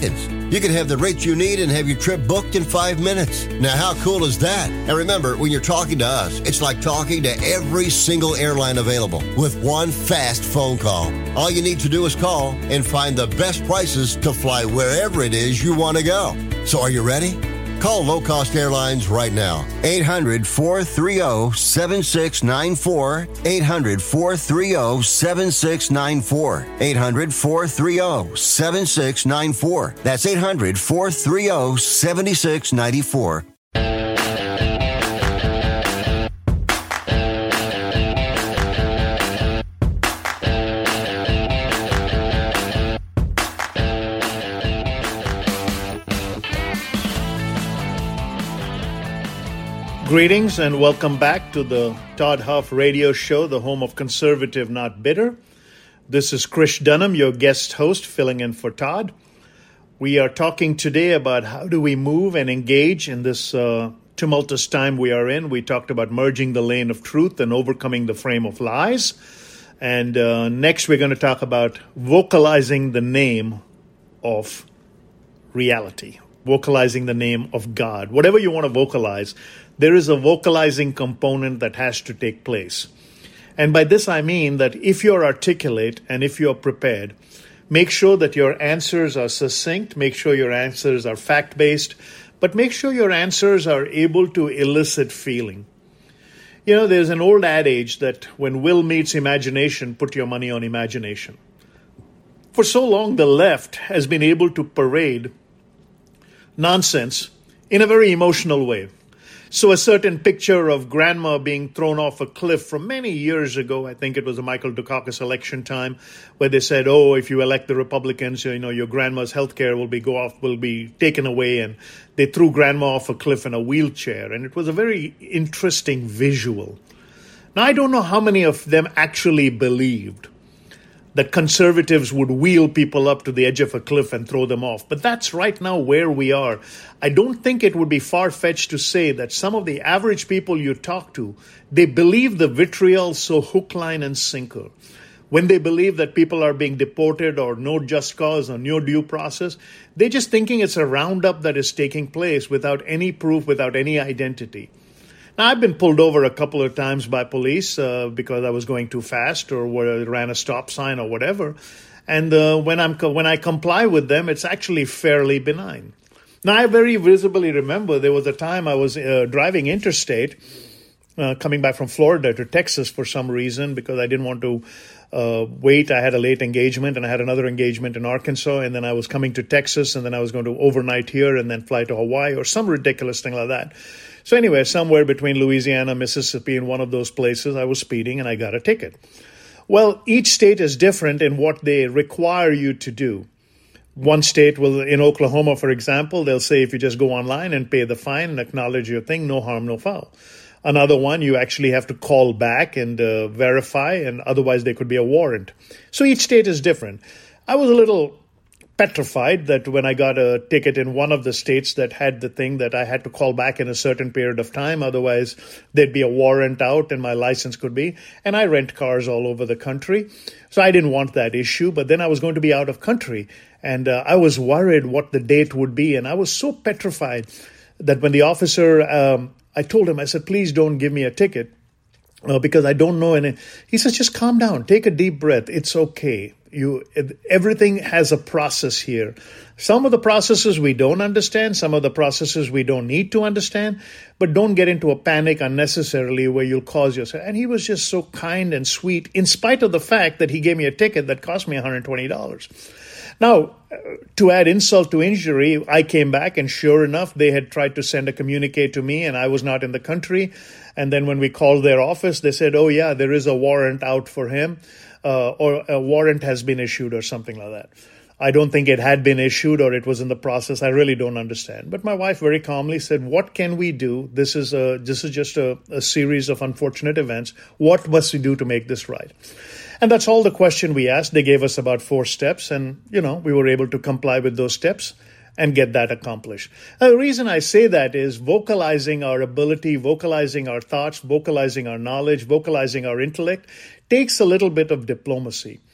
You can have the rates you need and have your trip booked in five minutes. Now, how cool is that? And remember, when you're talking to us, it's like talking to every single airline available with one fast phone call. All you need to do is call and find the best prices to fly wherever it is you want to go. So are you ready? Call Low Cost Airlines right now. eight hundred, four three zero, seven six nine four. eight hundred, four three zero, seven six nine four. eight hundred, four three zero, seven six nine four. That's eight hundred, four three zero, seven six nine four. Greetings and welcome back to the Todd Huff Radio Show, the home of conservative, not bitter. This is Krish Dunham, your guest host, filling in for Todd. We are talking today about how do we move and engage in this uh, tumultuous time we are in. We talked about merging the lane of truth and overcoming the frame of lies. And uh, next we're going to talk about vocalizing the name of reality, vocalizing the name of God. Whatever you want to vocalize, there is a vocalizing component that has to take place. And by this I mean that if you're articulate and if you're prepared, make sure that your answers are succinct, make sure your answers are fact-based, but make sure your answers are able to elicit feeling. You know, there's an old adage that when will meets imagination, put your money on imagination. For so long, the left has been able to parade nonsense in a very emotional way. So a certain picture of grandma being thrown off a cliff from many years ago, I think it was the Michael Dukakis election time, where they said, oh, if you elect the Republicans, you know, your grandma's health care will be go off, will be taken away. And they threw grandma off a cliff in a wheelchair. And it was a very interesting visual. Now, I don't know how many of them actually believed that conservatives would wheel people up to the edge of a cliff and throw them off. But that's right now where we are. I don't think it would be far-fetched to say that some of the average people you talk to, they believe the vitriol so hook, line, and sinker. When they believe that people are being deported or no just cause or no due process, they're just thinking it's a roundup that is taking place without any proof, without any identity. Now, I've been pulled over a couple of times by police uh, because I was going too fast or ran a stop sign or whatever. And uh, when I'm when I comply with them, it's actually fairly benign. Now, I very visibly remember there was a time I was uh, driving interstate, uh, coming back from Florida to Texas for some reason because I didn't want to uh, wait. I had a late engagement and I had another engagement in Arkansas. And then I was coming to Texas and then I was going to overnight here and then fly to Hawaii or some ridiculous thing like that. So anyway, somewhere between Louisiana, Mississippi, and one of those places, I was speeding and I got a ticket. Well, each state is different in what they require you to do. One state will, in Oklahoma, for example, they'll say if you just go online and pay the fine and acknowledge your thing, no harm, no foul. Another one, you actually have to call back and uh, verify, and otherwise there could be a warrant. So each state is different. I was a little petrified that when I got a ticket in one of the states that had the thing that I had to call back in a certain period of time, otherwise there'd be a warrant out and my license could be. And I rent cars all over the country, so I didn't want that issue. But then I was going to be out of country, and uh, I was worried what the date would be. And I was so petrified that when the officer, um, I told him, I said, please don't give me a ticket uh, because I don't know any. He says, just calm down, take a deep breath. It's okay. You, everything has a process here. Some of the processes we don't understand, some of the processes we don't need to understand, but don't get into a panic unnecessarily where you'll cause yourself. And he was just so kind and sweet, in spite of the fact that he gave me a ticket that cost me one hundred twenty dollars. Now, to add insult to injury, I came back and sure enough, they had tried to send a communique to me and I was not in the country. And then when we called their office, they said, oh yeah, there is a warrant out for him. Uh, or a warrant has been issued or something like that. I don't think it had been issued or it was in the process. I really don't understand. But my wife very calmly said, what can we do? This is a, this is just a, a series of unfortunate events. What must we do to make this right? And that's all the question we asked. They gave us about four steps and, you know, we were able to comply with those steps and get that accomplished. Now, the reason I say that is vocalizing our ability, vocalizing our thoughts, vocalizing our knowledge, vocalizing our intellect takes a little bit of diplomacy.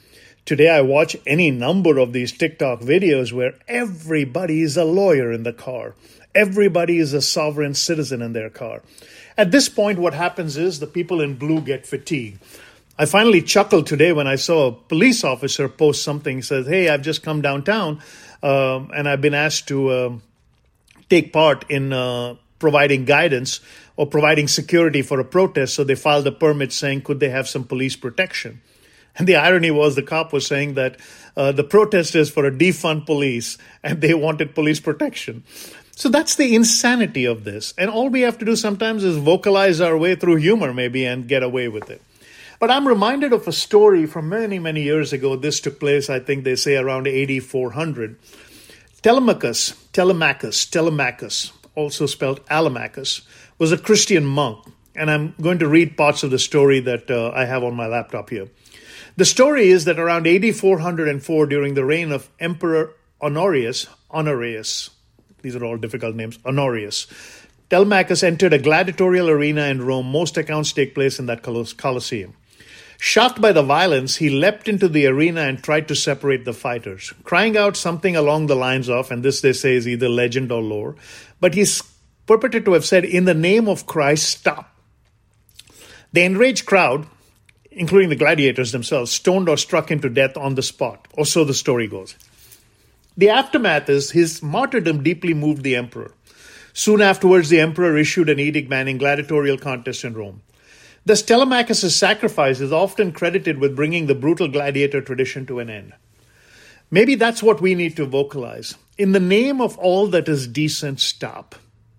Today, I watch any number of these TikTok videos where everybody is a lawyer in the car. Everybody is a sovereign citizen in their car. At this point, what happens is the people in blue get fatigued. I finally chuckled today when I saw a police officer post something, says, hey, I've just come downtown um, and I've been asked to uh, take part in uh, providing guidance or providing security for a protest. So they filed a permit saying, could they have some police protection? And the irony was the cop was saying that uh, the protest is for a defund police and they wanted police protection. So that's the insanity of this. And all we have to do sometimes is vocalize our way through humor maybe and get away with it. But I'm reminded of a story from many, many years ago. This took place, I think they say, around eighty-four hundred. Telemachus, Telemachus, Telemachus, also spelled Alamachus, was a Christian monk. And I'm going to read parts of the story that uh, I have on my laptop here. The story is that around eighty-four hundred four, during the reign of Emperor Honorius, Honorius, these are all difficult names, Honorius, Telemachus entered a gladiatorial arena in Rome. Most accounts take place in that Colosseum. Shocked by the violence, he leapt into the arena and tried to separate the fighters, crying out something along the lines of, and this they say is either legend or lore, but he's purported to have said, in the name of Christ, stop. The enraged crowd, including the gladiators themselves, stoned or struck him to death on the spot, or so the story goes. The aftermath is his martyrdom deeply moved the emperor. Soon afterwards, the emperor issued an edict banning gladiatorial contests in Rome. Thus, Telemachus' sacrifice is often credited with bringing the brutal gladiator tradition to an end. Maybe that's what we need to vocalize. In the name of all that is decent, stop.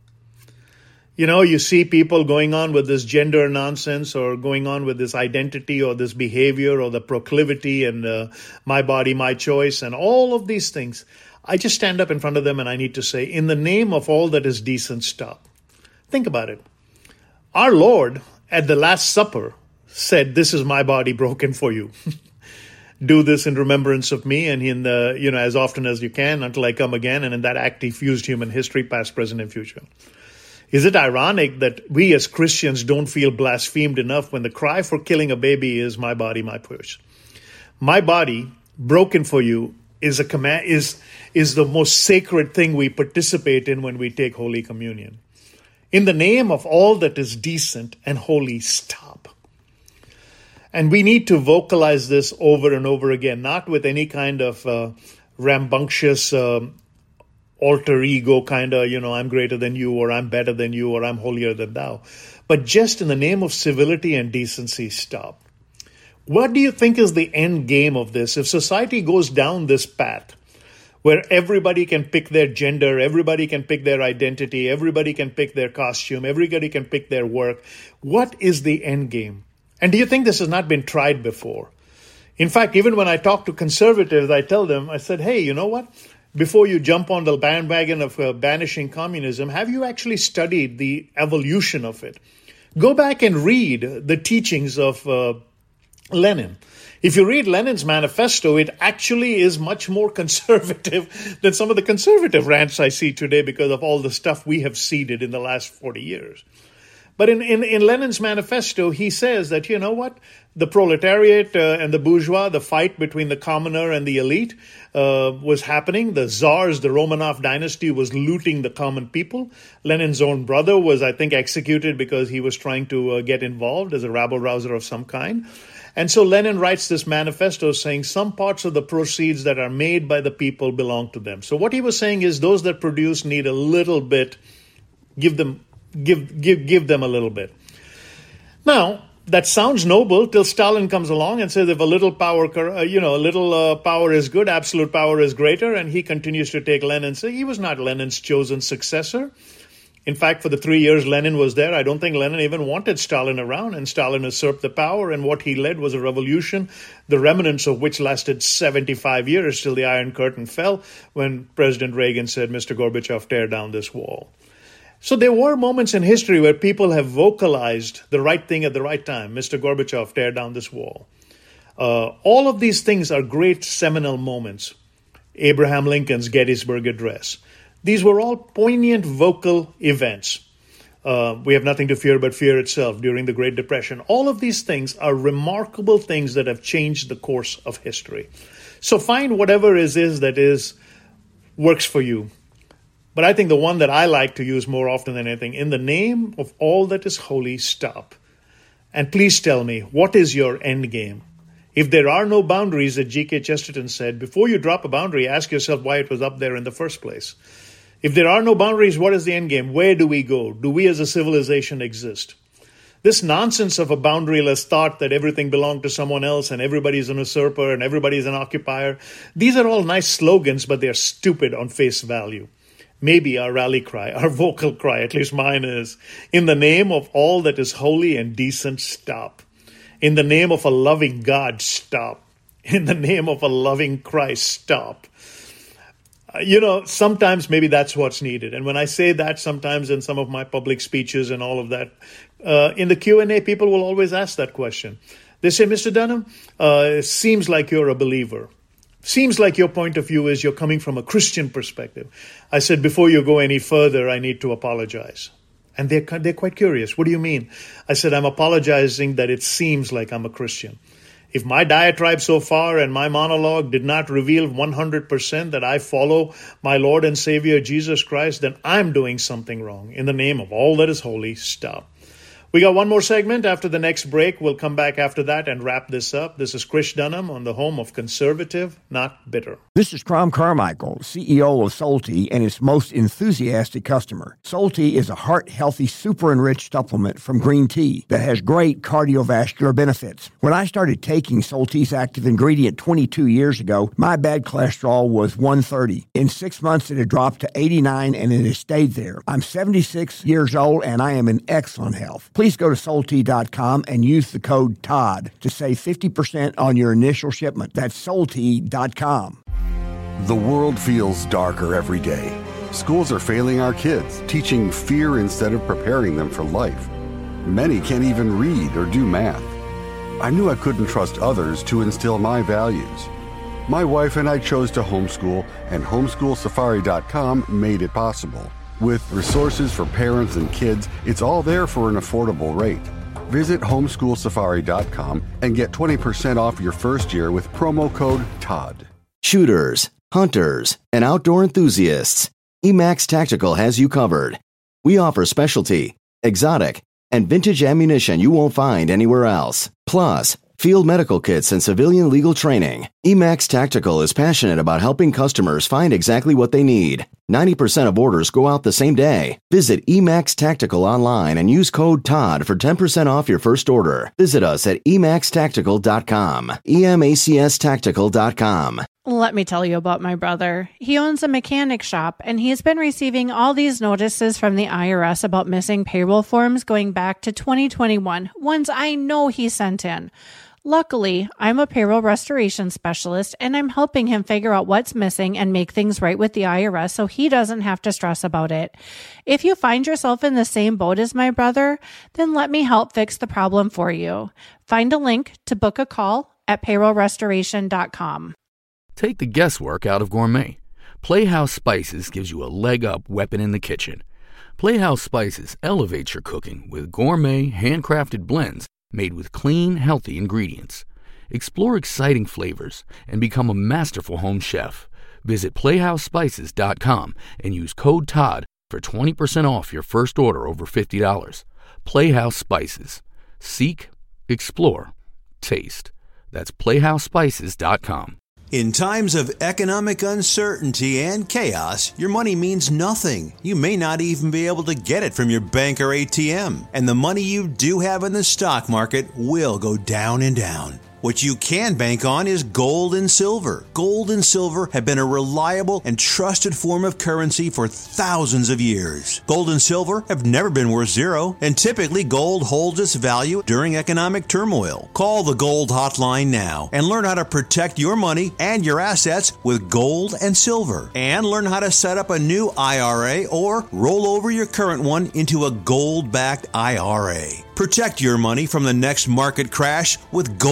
You know, you see people going on with this gender nonsense or going on with this identity or this behavior or the proclivity and uh, my body, my choice and all of these things. I just stand up in front of them and I need to say, in the name of all that is decent, stop. Think about it. Our Lord at the Last Supper said, this is my body broken for you. Do this in remembrance of me and in the, you know, as often as you can until I come again. And in that act, he fused human history, past, present, and future. Is it ironic that we as Christians don't feel blasphemed enough when the cry for killing a baby is my body, my choice? My body broken for you is a command, is, is the most sacred thing we participate in when we take Holy Communion. In the name of all that is decent and holy, stop. And we need to vocalize this over and over again, not with any kind of uh, rambunctious um, alter ego kind of, you know, I'm greater than you, or I'm better than you, or I'm holier than thou. But just in the name of civility and decency, stop. What do you think is the end game of this? If society goes down this path, where everybody can pick their gender, everybody can pick their identity, everybody can pick their costume, everybody can pick their work, what is the end game? And do you think this has not been tried before? In fact, even when I talk to conservatives, I tell them, I said, hey, you know what? Before you jump on the bandwagon of uh, banishing communism, have you actually studied the evolution of it? Go back and read the teachings of uh, Lenin. If you read Lenin's manifesto, it actually is much more conservative than some of the conservative rants I see today because of all the stuff we have seeded in the last forty years. But in, in, in Lenin's manifesto, he says that, you know what, the proletariat uh, and the bourgeois, the fight between the commoner and the elite uh, was happening. The czars, the Romanov dynasty was looting the common people. Lenin's own brother was, I think, executed because he was trying to uh, get involved as a rabble-rouser of some kind. And so Lenin writes this manifesto saying some parts of the proceeds that are made by the people belong to them. So what he was saying is those that produce need a little bit, give them Give, give, give them a little bit. Now, that sounds noble till Stalin comes along and says if a little power, uh, you know, a little uh, power is good, absolute power is greater, and he continues to take Lenin. So he was not Lenin's chosen successor. In fact, for the three years Lenin was there, I don't think Lenin even wanted Stalin around, and Stalin usurped the power, and what he led was a revolution, the remnants of which lasted seventy-five years till the Iron Curtain fell when President Reagan said, Mister Gorbachev, tear down this wall. So there were moments in history where people have vocalized the right thing at the right time. Mister Gorbachev, tear down this wall. Uh, all of these things are great seminal moments. Abraham Lincoln's Gettysburg Address. These were all poignant vocal events. Uh, we have nothing to fear but fear itself during the Great Depression. All of these things are remarkable things that have changed the course of history. So find whatever it is that is works for you. But I think the one that I like to use more often than anything, in the name of all that is holy, stop. And please tell me, what is your end game? If there are no boundaries, that G K Chesterton said, before you drop a boundary, ask yourself why it was up there in the first place. If there are no boundaries, what is the end game? Where do we go? Do we as a civilization exist? This nonsense of a boundaryless thought that everything belonged to someone else and everybody's an usurper and everybody's an occupier, these are all nice slogans, but they're stupid on face value. Maybe our rally cry, our vocal cry, at least mine is, in the name of all that is holy and decent, stop. In the name of a loving God, stop. In the name of a loving Christ, stop. You know, sometimes maybe that's what's needed. And when I say that, sometimes in some of my public speeches and all of that, uh, in the Q and A, people will always ask that question. They say, Mister Dunham, uh, it seems like you're a believer. Seems like your point of view is you're coming from a Christian perspective. I said, before you go any further, I need to apologize. And they're, they're quite curious. What do you mean? I said, I'm apologizing that it seems like I'm a Christian. If my diatribe so far and my monologue did not reveal one hundred percent that I follow my Lord and Savior Jesus Christ, then I'm doing something wrong. In the name of all that is holy, stop. We got one more segment after the next break. We'll come back after that and wrap this up. This is Krish Dunham on the home of conservative, not bitter. This is Crom Carmichael, C E O of Solti and its most enthusiastic customer. Solti is a heart-healthy, super-enriched supplement from green tea that has great cardiovascular benefits. When I started taking Solti's active ingredient twenty-two years ago, my bad cholesterol was one thirty. In six months, it had dropped to eighty-nine, and it has stayed there. I'm seventy-six years old, and I am in excellent health. Please go to Solti dot com and use the code Todd to save fifty percent on your initial shipment. That's Solti dot com. The world feels darker every day. Schools are failing our kids, teaching fear instead of preparing them for life. Many can't even read or do math. I knew I couldn't trust others to instill my values. My wife and I chose to homeschool, and homeschool safari dot com made it possible. With resources for parents and kids, it's all there for an affordable rate. Visit homeschool safari dot com and get twenty percent off your first year with promo code Todd. Shooters, hunters, and outdoor enthusiasts, Emax Tactical has you covered. We offer specialty, exotic, and vintage ammunition you won't find anywhere else. Plus, field medical kits and civilian legal training. Emax Tactical is passionate about helping customers find exactly what they need. ninety percent of orders go out the same day. Visit Emax Tactical online and use code Todd for ten percent off your first order. Visit us at emax tactical dot com. E M A C S tactical dot com. Let me tell you about my brother. He owns a mechanic shop, and he's been receiving all these notices from the I R S about missing payroll forms going back to twenty twenty-one, ones I know he sent in. Luckily, I'm a payroll restoration specialist, and I'm helping him figure out what's missing and make things right with the I R S so he doesn't have to stress about it. If you find yourself in the same boat as my brother, then let me help fix the problem for you. Find a link to book a call at payroll restoration dot com. Take the guesswork out of gourmet. Playhouse Spices gives you a leg-up weapon in the kitchen. Playhouse Spices elevates your cooking with gourmet, handcrafted blends made with clean, healthy ingredients. Explore exciting flavors and become a masterful home chef. Visit playhouse spices dot com and use code Todd for twenty percent off your first order over fifty dollars. Playhouse Spices. Seek, explore, taste. That's playhouse spices dot com. In times of economic uncertainty and chaos, your money means nothing. You may not even be able to get it from your bank or A T M. And the money you do have in the stock market will go down and down. What you can bank on is gold and silver. Gold and silver have been a reliable and trusted form of currency for thousands of years. Gold and silver have never been worth zero, and typically gold holds its value during economic turmoil. Call the Gold Hotline now and learn how to protect your money and your assets with gold and silver. And learn how to set up a new I R A or roll over your current one into a gold-backed I R A. Protect your money from the next market crash with gold and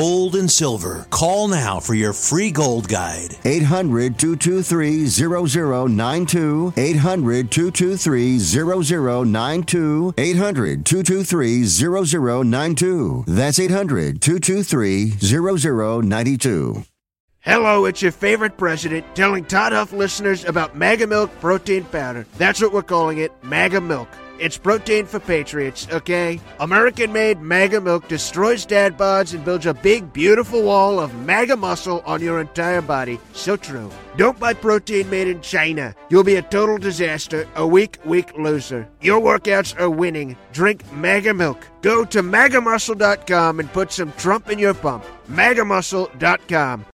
and silver. Call now for your free gold guide. eight hundred, two two three, zero zero nine two. eight hundred, two two three, zero zero nine two. eight hundred, two two three, zero zero nine two. That's eight hundred, two two three, zero zero nine two. Hello, it's your favorite president telling Todd Huff listeners about Mega Milk Protein Powder. That's what we're calling it, Mega Milk. It's protein for patriots, okay? American-made Mega Milk destroys dad bods and builds a big, beautiful wall of mega muscle on your entire body. So true. Don't buy protein made in China. You'll be a total disaster, a weak, weak loser. Your workouts are winning. Drink Mega Milk. Go to mega muscle dot com and put some Trump in your pump. mega muscle dot com.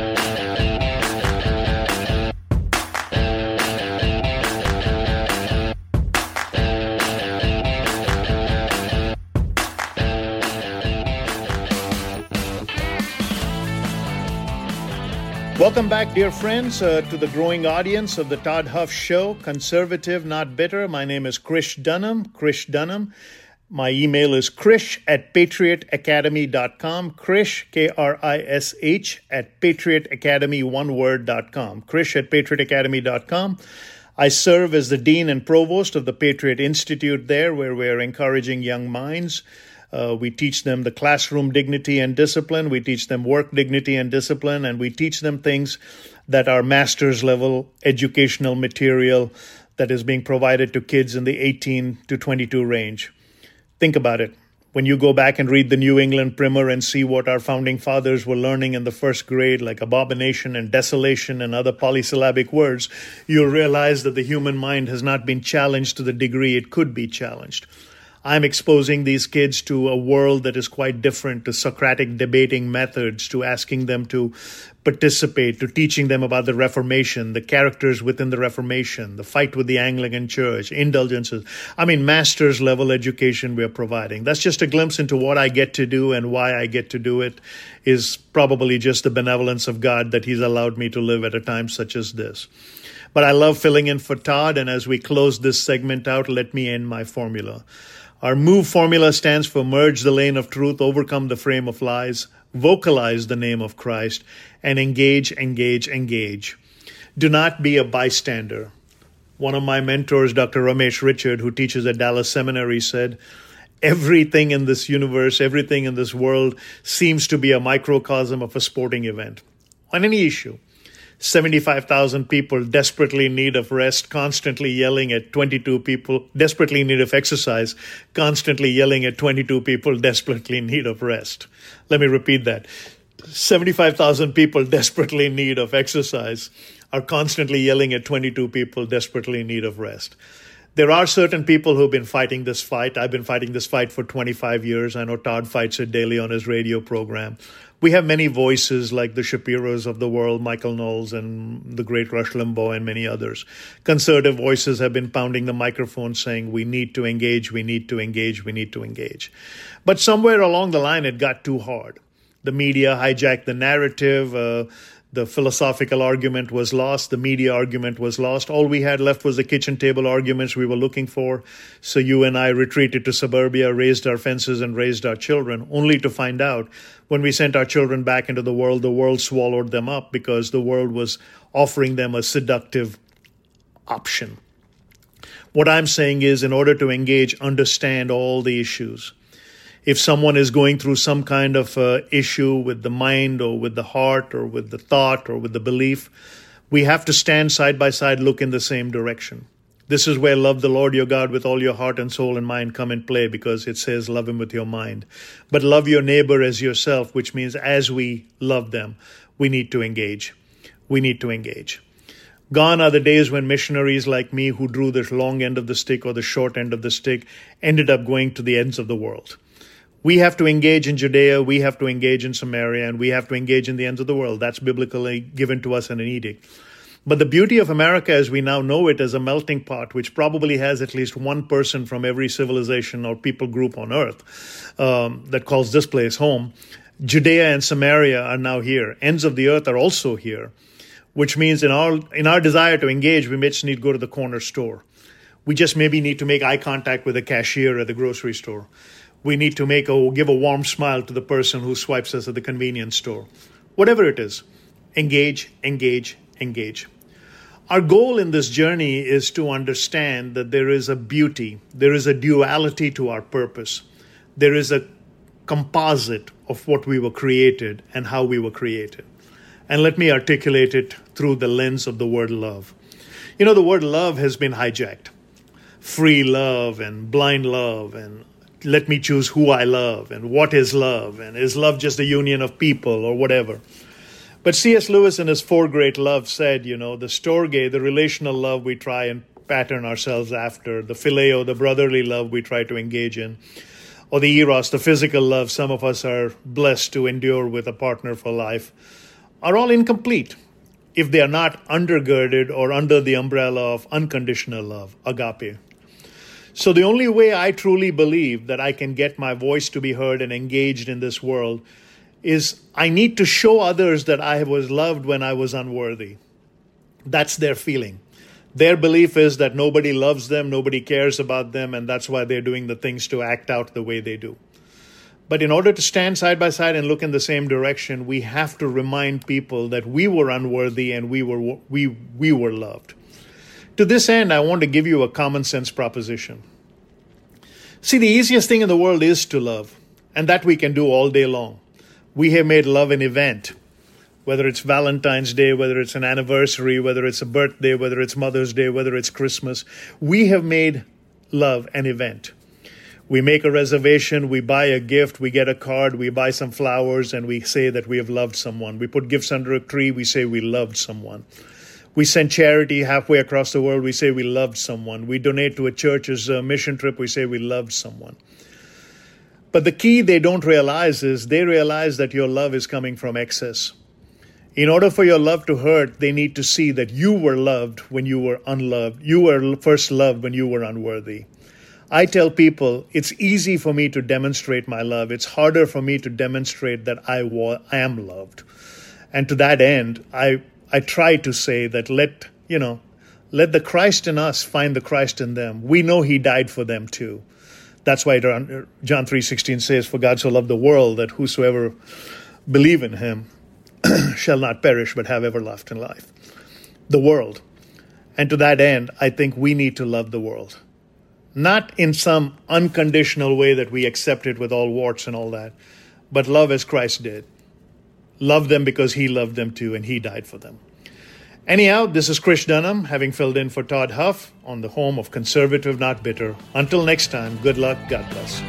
Welcome back, dear friends, uh, to the growing audience of the Todd Huff Show, Conservative, Not Bitter. My name is Krish Dunham, Krish Dunham. My email is krish at patriot academy dot com, Krish, K R I S H, at patriot academy, one word, dot com, Krish at patriot academy dot com. I serve as the Dean and Provost of the Patriot Institute there, where we're encouraging young minds. Uh, we teach them the classroom dignity and discipline. We teach them work dignity and discipline. And we teach them things that are master's level educational material that is being provided to kids in the eighteen to twenty-two range. Think about it. When you go back and read the New England Primer and see what our founding fathers were learning in the first grade, like abomination and desolation and other polysyllabic words, you'll realize that the human mind has not been challenged to the degree it could be challenged. I'm exposing these kids to a world that is quite different, to Socratic debating methods, to asking them to participate, to teaching them about the Reformation, the characters within the Reformation, the fight with the Anglican Church, indulgences. I mean, master's level education we're providing. That's just a glimpse into what I get to do, and why I get to do it is probably just the benevolence of God that He's allowed me to live at a time such as this. But I love filling in for Todd, and as we close this segment out, let me end my formula. Our MOVE formula stands for merge the lane of truth, overcome the frame of lies, vocalize the name of Christ, and engage, engage, engage. Do not be a bystander. One of my mentors, Doctor Ramesh Richard, who teaches at Dallas Seminary, said, everything in this universe, everything in this world seems to be a microcosm of a sporting event on any issue. seventy-five thousand people desperately in need of rest, constantly yelling at twenty-two people, desperately in need of exercise, constantly yelling at twenty-two people, desperately in need of rest. Let me repeat that. seventy-five thousand people desperately in need of exercise are constantly yelling at twenty-two people, desperately in need of rest. There are certain people who've been fighting this fight. I've been fighting this fight for twenty-five years. I know Todd fights it daily on his radio program. We have many voices like the Shapiros of the world, Michael Knowles and the great Rush Limbaugh and many others. Conservative voices have been pounding the microphone saying, we need to engage, we need to engage, we need to engage. But somewhere along the line, it got too hard. The media hijacked the narrative. Uh, The philosophical argument was lost. The media argument was lost. All we had left was the kitchen table arguments we were looking for. So you and I retreated to suburbia, raised our fences, and raised our children, only to find out when we sent our children back into the world, the world swallowed them up because the world was offering them a seductive option. What I'm saying is, in order to engage, understand all the issues. If someone is going through some kind of uh, issue with the mind or with the heart or with the thought or with the belief, we have to stand side by side, look in the same direction. This is where love the Lord your God with all your heart and soul and mind come and play, because it says love him with your mind. But love your neighbor as yourself, which means as we love them, we need to engage. We need to engage. Gone are the days when missionaries like me who drew the long end of the stick or the short end of the stick ended up going to the ends of the world. We have to engage in Judea, we have to engage in Samaria, and we have to engage in the ends of the world. That's biblically given to us in an edict. But the beauty of America as we now know it as a melting pot, which probably has at least one person from every civilization or people group on earth um, that calls this place home, Judea and Samaria are now here. Ends of the earth are also here, which means in our, in our desire to engage, we may just need to go to the corner store. We just maybe need to make eye contact with the cashier at the grocery store. We need to make a, give a warm smile to the person who swipes us at the convenience store. Whatever it is, engage, engage, engage. Our goal in this journey is to understand that there is a beauty, there is a duality to our purpose. There is a composite of what we were created and how we were created. And let me articulate it through the lens of the word love. You know, the word love has been hijacked. Free love and blind love and let me choose who I love and what is love and is love just a union of people or whatever. But C S Lewis in his Four Great Loves said, you know, the storge, the relational love we try and pattern ourselves after, the phileo, the brotherly love we try to engage in, or the eros, the physical love some of us are blessed to endure with a partner for life, are all incomplete if they are not undergirded or under the umbrella of unconditional love, agape. So the only way I truly believe that I can get my voice to be heard and engaged in this world is I need to show others that I was loved when I was unworthy. That's their feeling. Their belief is that nobody loves them, nobody cares about them, and that's why they're doing the things to act out the way they do. But in order to stand side by side and look in the same direction, we have to remind people that we were unworthy and we were we we were loved. To this end, I want to give you a common sense proposition. See, the easiest thing in the world is to love, and that we can do all day long. We have made love an event, whether it's Valentine's Day, whether it's an anniversary, whether it's a birthday, whether it's Mother's Day, whether it's Christmas. We have made love an event. We make a reservation, we buy a gift, we get a card, we buy some flowers, and we say that we have loved someone. We put gifts under a tree, we say we loved someone. We send charity halfway across the world, we say we loved someone. We donate to a church's uh, mission trip, we say we loved someone. But the key they don't realize is they realize that your love is coming from excess. In order for your love to hurt, they need to see that you were loved when you were unloved. You were first loved when you were unworthy. I tell people it's easy for me to demonstrate my love. It's harder for me to demonstrate that I, wa- I am loved. And to that end, I I try to say that let, you know, let the Christ in us find the Christ in them. We know he died for them too. That's why John three sixteen says, for God so loved the world that whosoever believe in him shall not perish but have everlasting life. The world. And to that end, I think we need to love the world. Not in some unconditional way that we accept it with all warts and all that, but love as Christ did. Love them because he loved them too and he died for them. Anyhow, this is Krish Dunham, having filled in for Todd Huff on the home of Conservative Not Bitter. Until next time, good luck, God bless.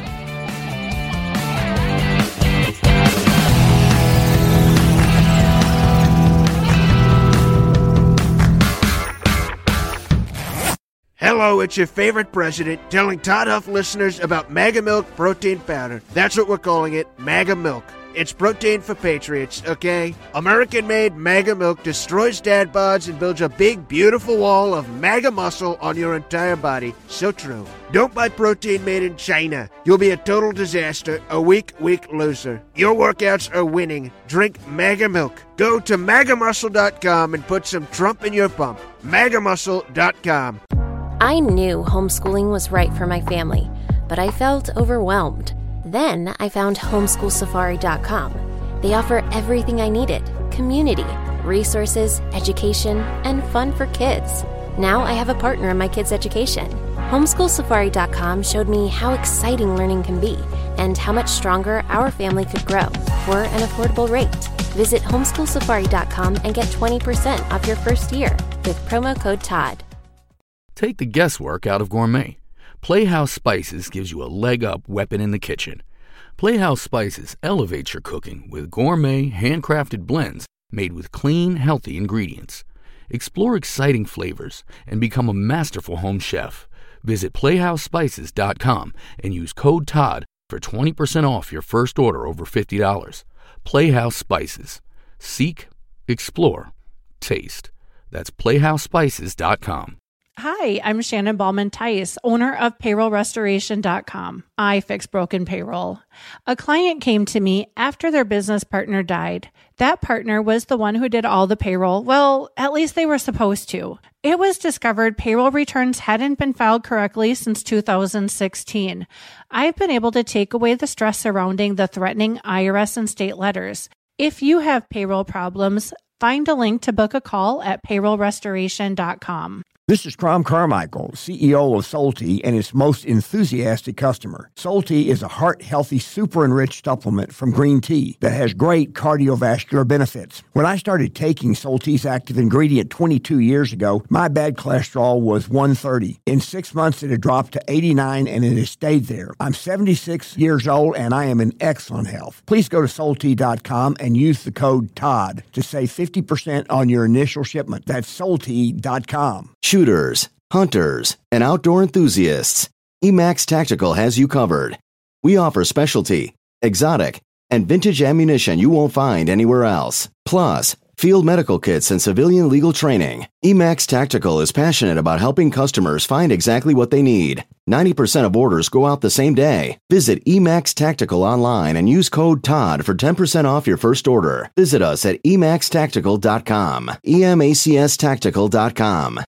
Hello, it's your favorite president telling Todd Huff listeners about Mega Milk Protein Powder. That's what we're calling it, Mega Milk. It's protein for patriots, okay? American-made Mega Milk destroys dad bods and builds a big, beautiful wall of mega muscle on your entire body. So true. Don't buy protein made in China. You'll be a total disaster, a weak, weak loser. Your workouts are winning. Drink Mega Milk. Go to maga muscle dot com and put some Trump in your pump. maga muscle dot com. I knew homeschooling was right for my family, but I felt overwhelmed. Then I found homeschool safari dot com. They offer everything I needed: community, resources, education, and fun for kids. Now I have a partner in my kids' education. homeschool safari dot com showed me how exciting learning can be and how much stronger our family could grow for an affordable rate. Visit homeschool safari dot com and get twenty percent off your first year with promo code Todd. Take the guesswork out of gourmet. Playhouse Spices gives you a leg up weapon in the kitchen. Playhouse Spices elevates your cooking with gourmet, handcrafted blends made with clean, healthy ingredients. Explore exciting flavors and become a masterful home chef. Visit playhouse spices dot com and use code Todd for twenty percent off your first order over fifty dollars. Playhouse Spices. Seek, explore, taste. That's playhouse spices dot com. Hi, I'm Shannon Ballman Tice, owner of payroll restoration dot com. I fix broken payroll. A client came to me after their business partner died. That partner was the one who did all the payroll. Well, at least they were supposed to. It was discovered payroll returns hadn't been filed correctly since two thousand sixteen. I've been able to take away the stress surrounding the threatening I R S and state letters. If you have payroll problems, find a link to book a call at payroll restoration dot com. This is Crom Carmichael, C E O of Solti and its most enthusiastic customer. Solti is a heart-healthy, super-enriched supplement from green tea that has great cardiovascular benefits. When I started taking Solti's active ingredient twenty-two years ago, my bad cholesterol was one thirty. In six months, it had dropped to eighty-nine, and it has stayed there. I'm seventy-six years old, and I am in excellent health. Please go to Solti dot com and use the code TODD to save fifty percent on your initial shipment. That's Solti dot com. Shooters, hunters, and outdoor enthusiasts, Emax Tactical has you covered. We offer specialty, exotic, and vintage ammunition you won't find anywhere else. Plus, field medical kits and civilian legal training. Emax Tactical is passionate about helping customers find exactly what they need. ninety percent of orders go out the same day. Visit Emax Tactical online and use code TODD for ten percent off your first order. Visit us at emax tactical dot com. E M A C S tactical dot com.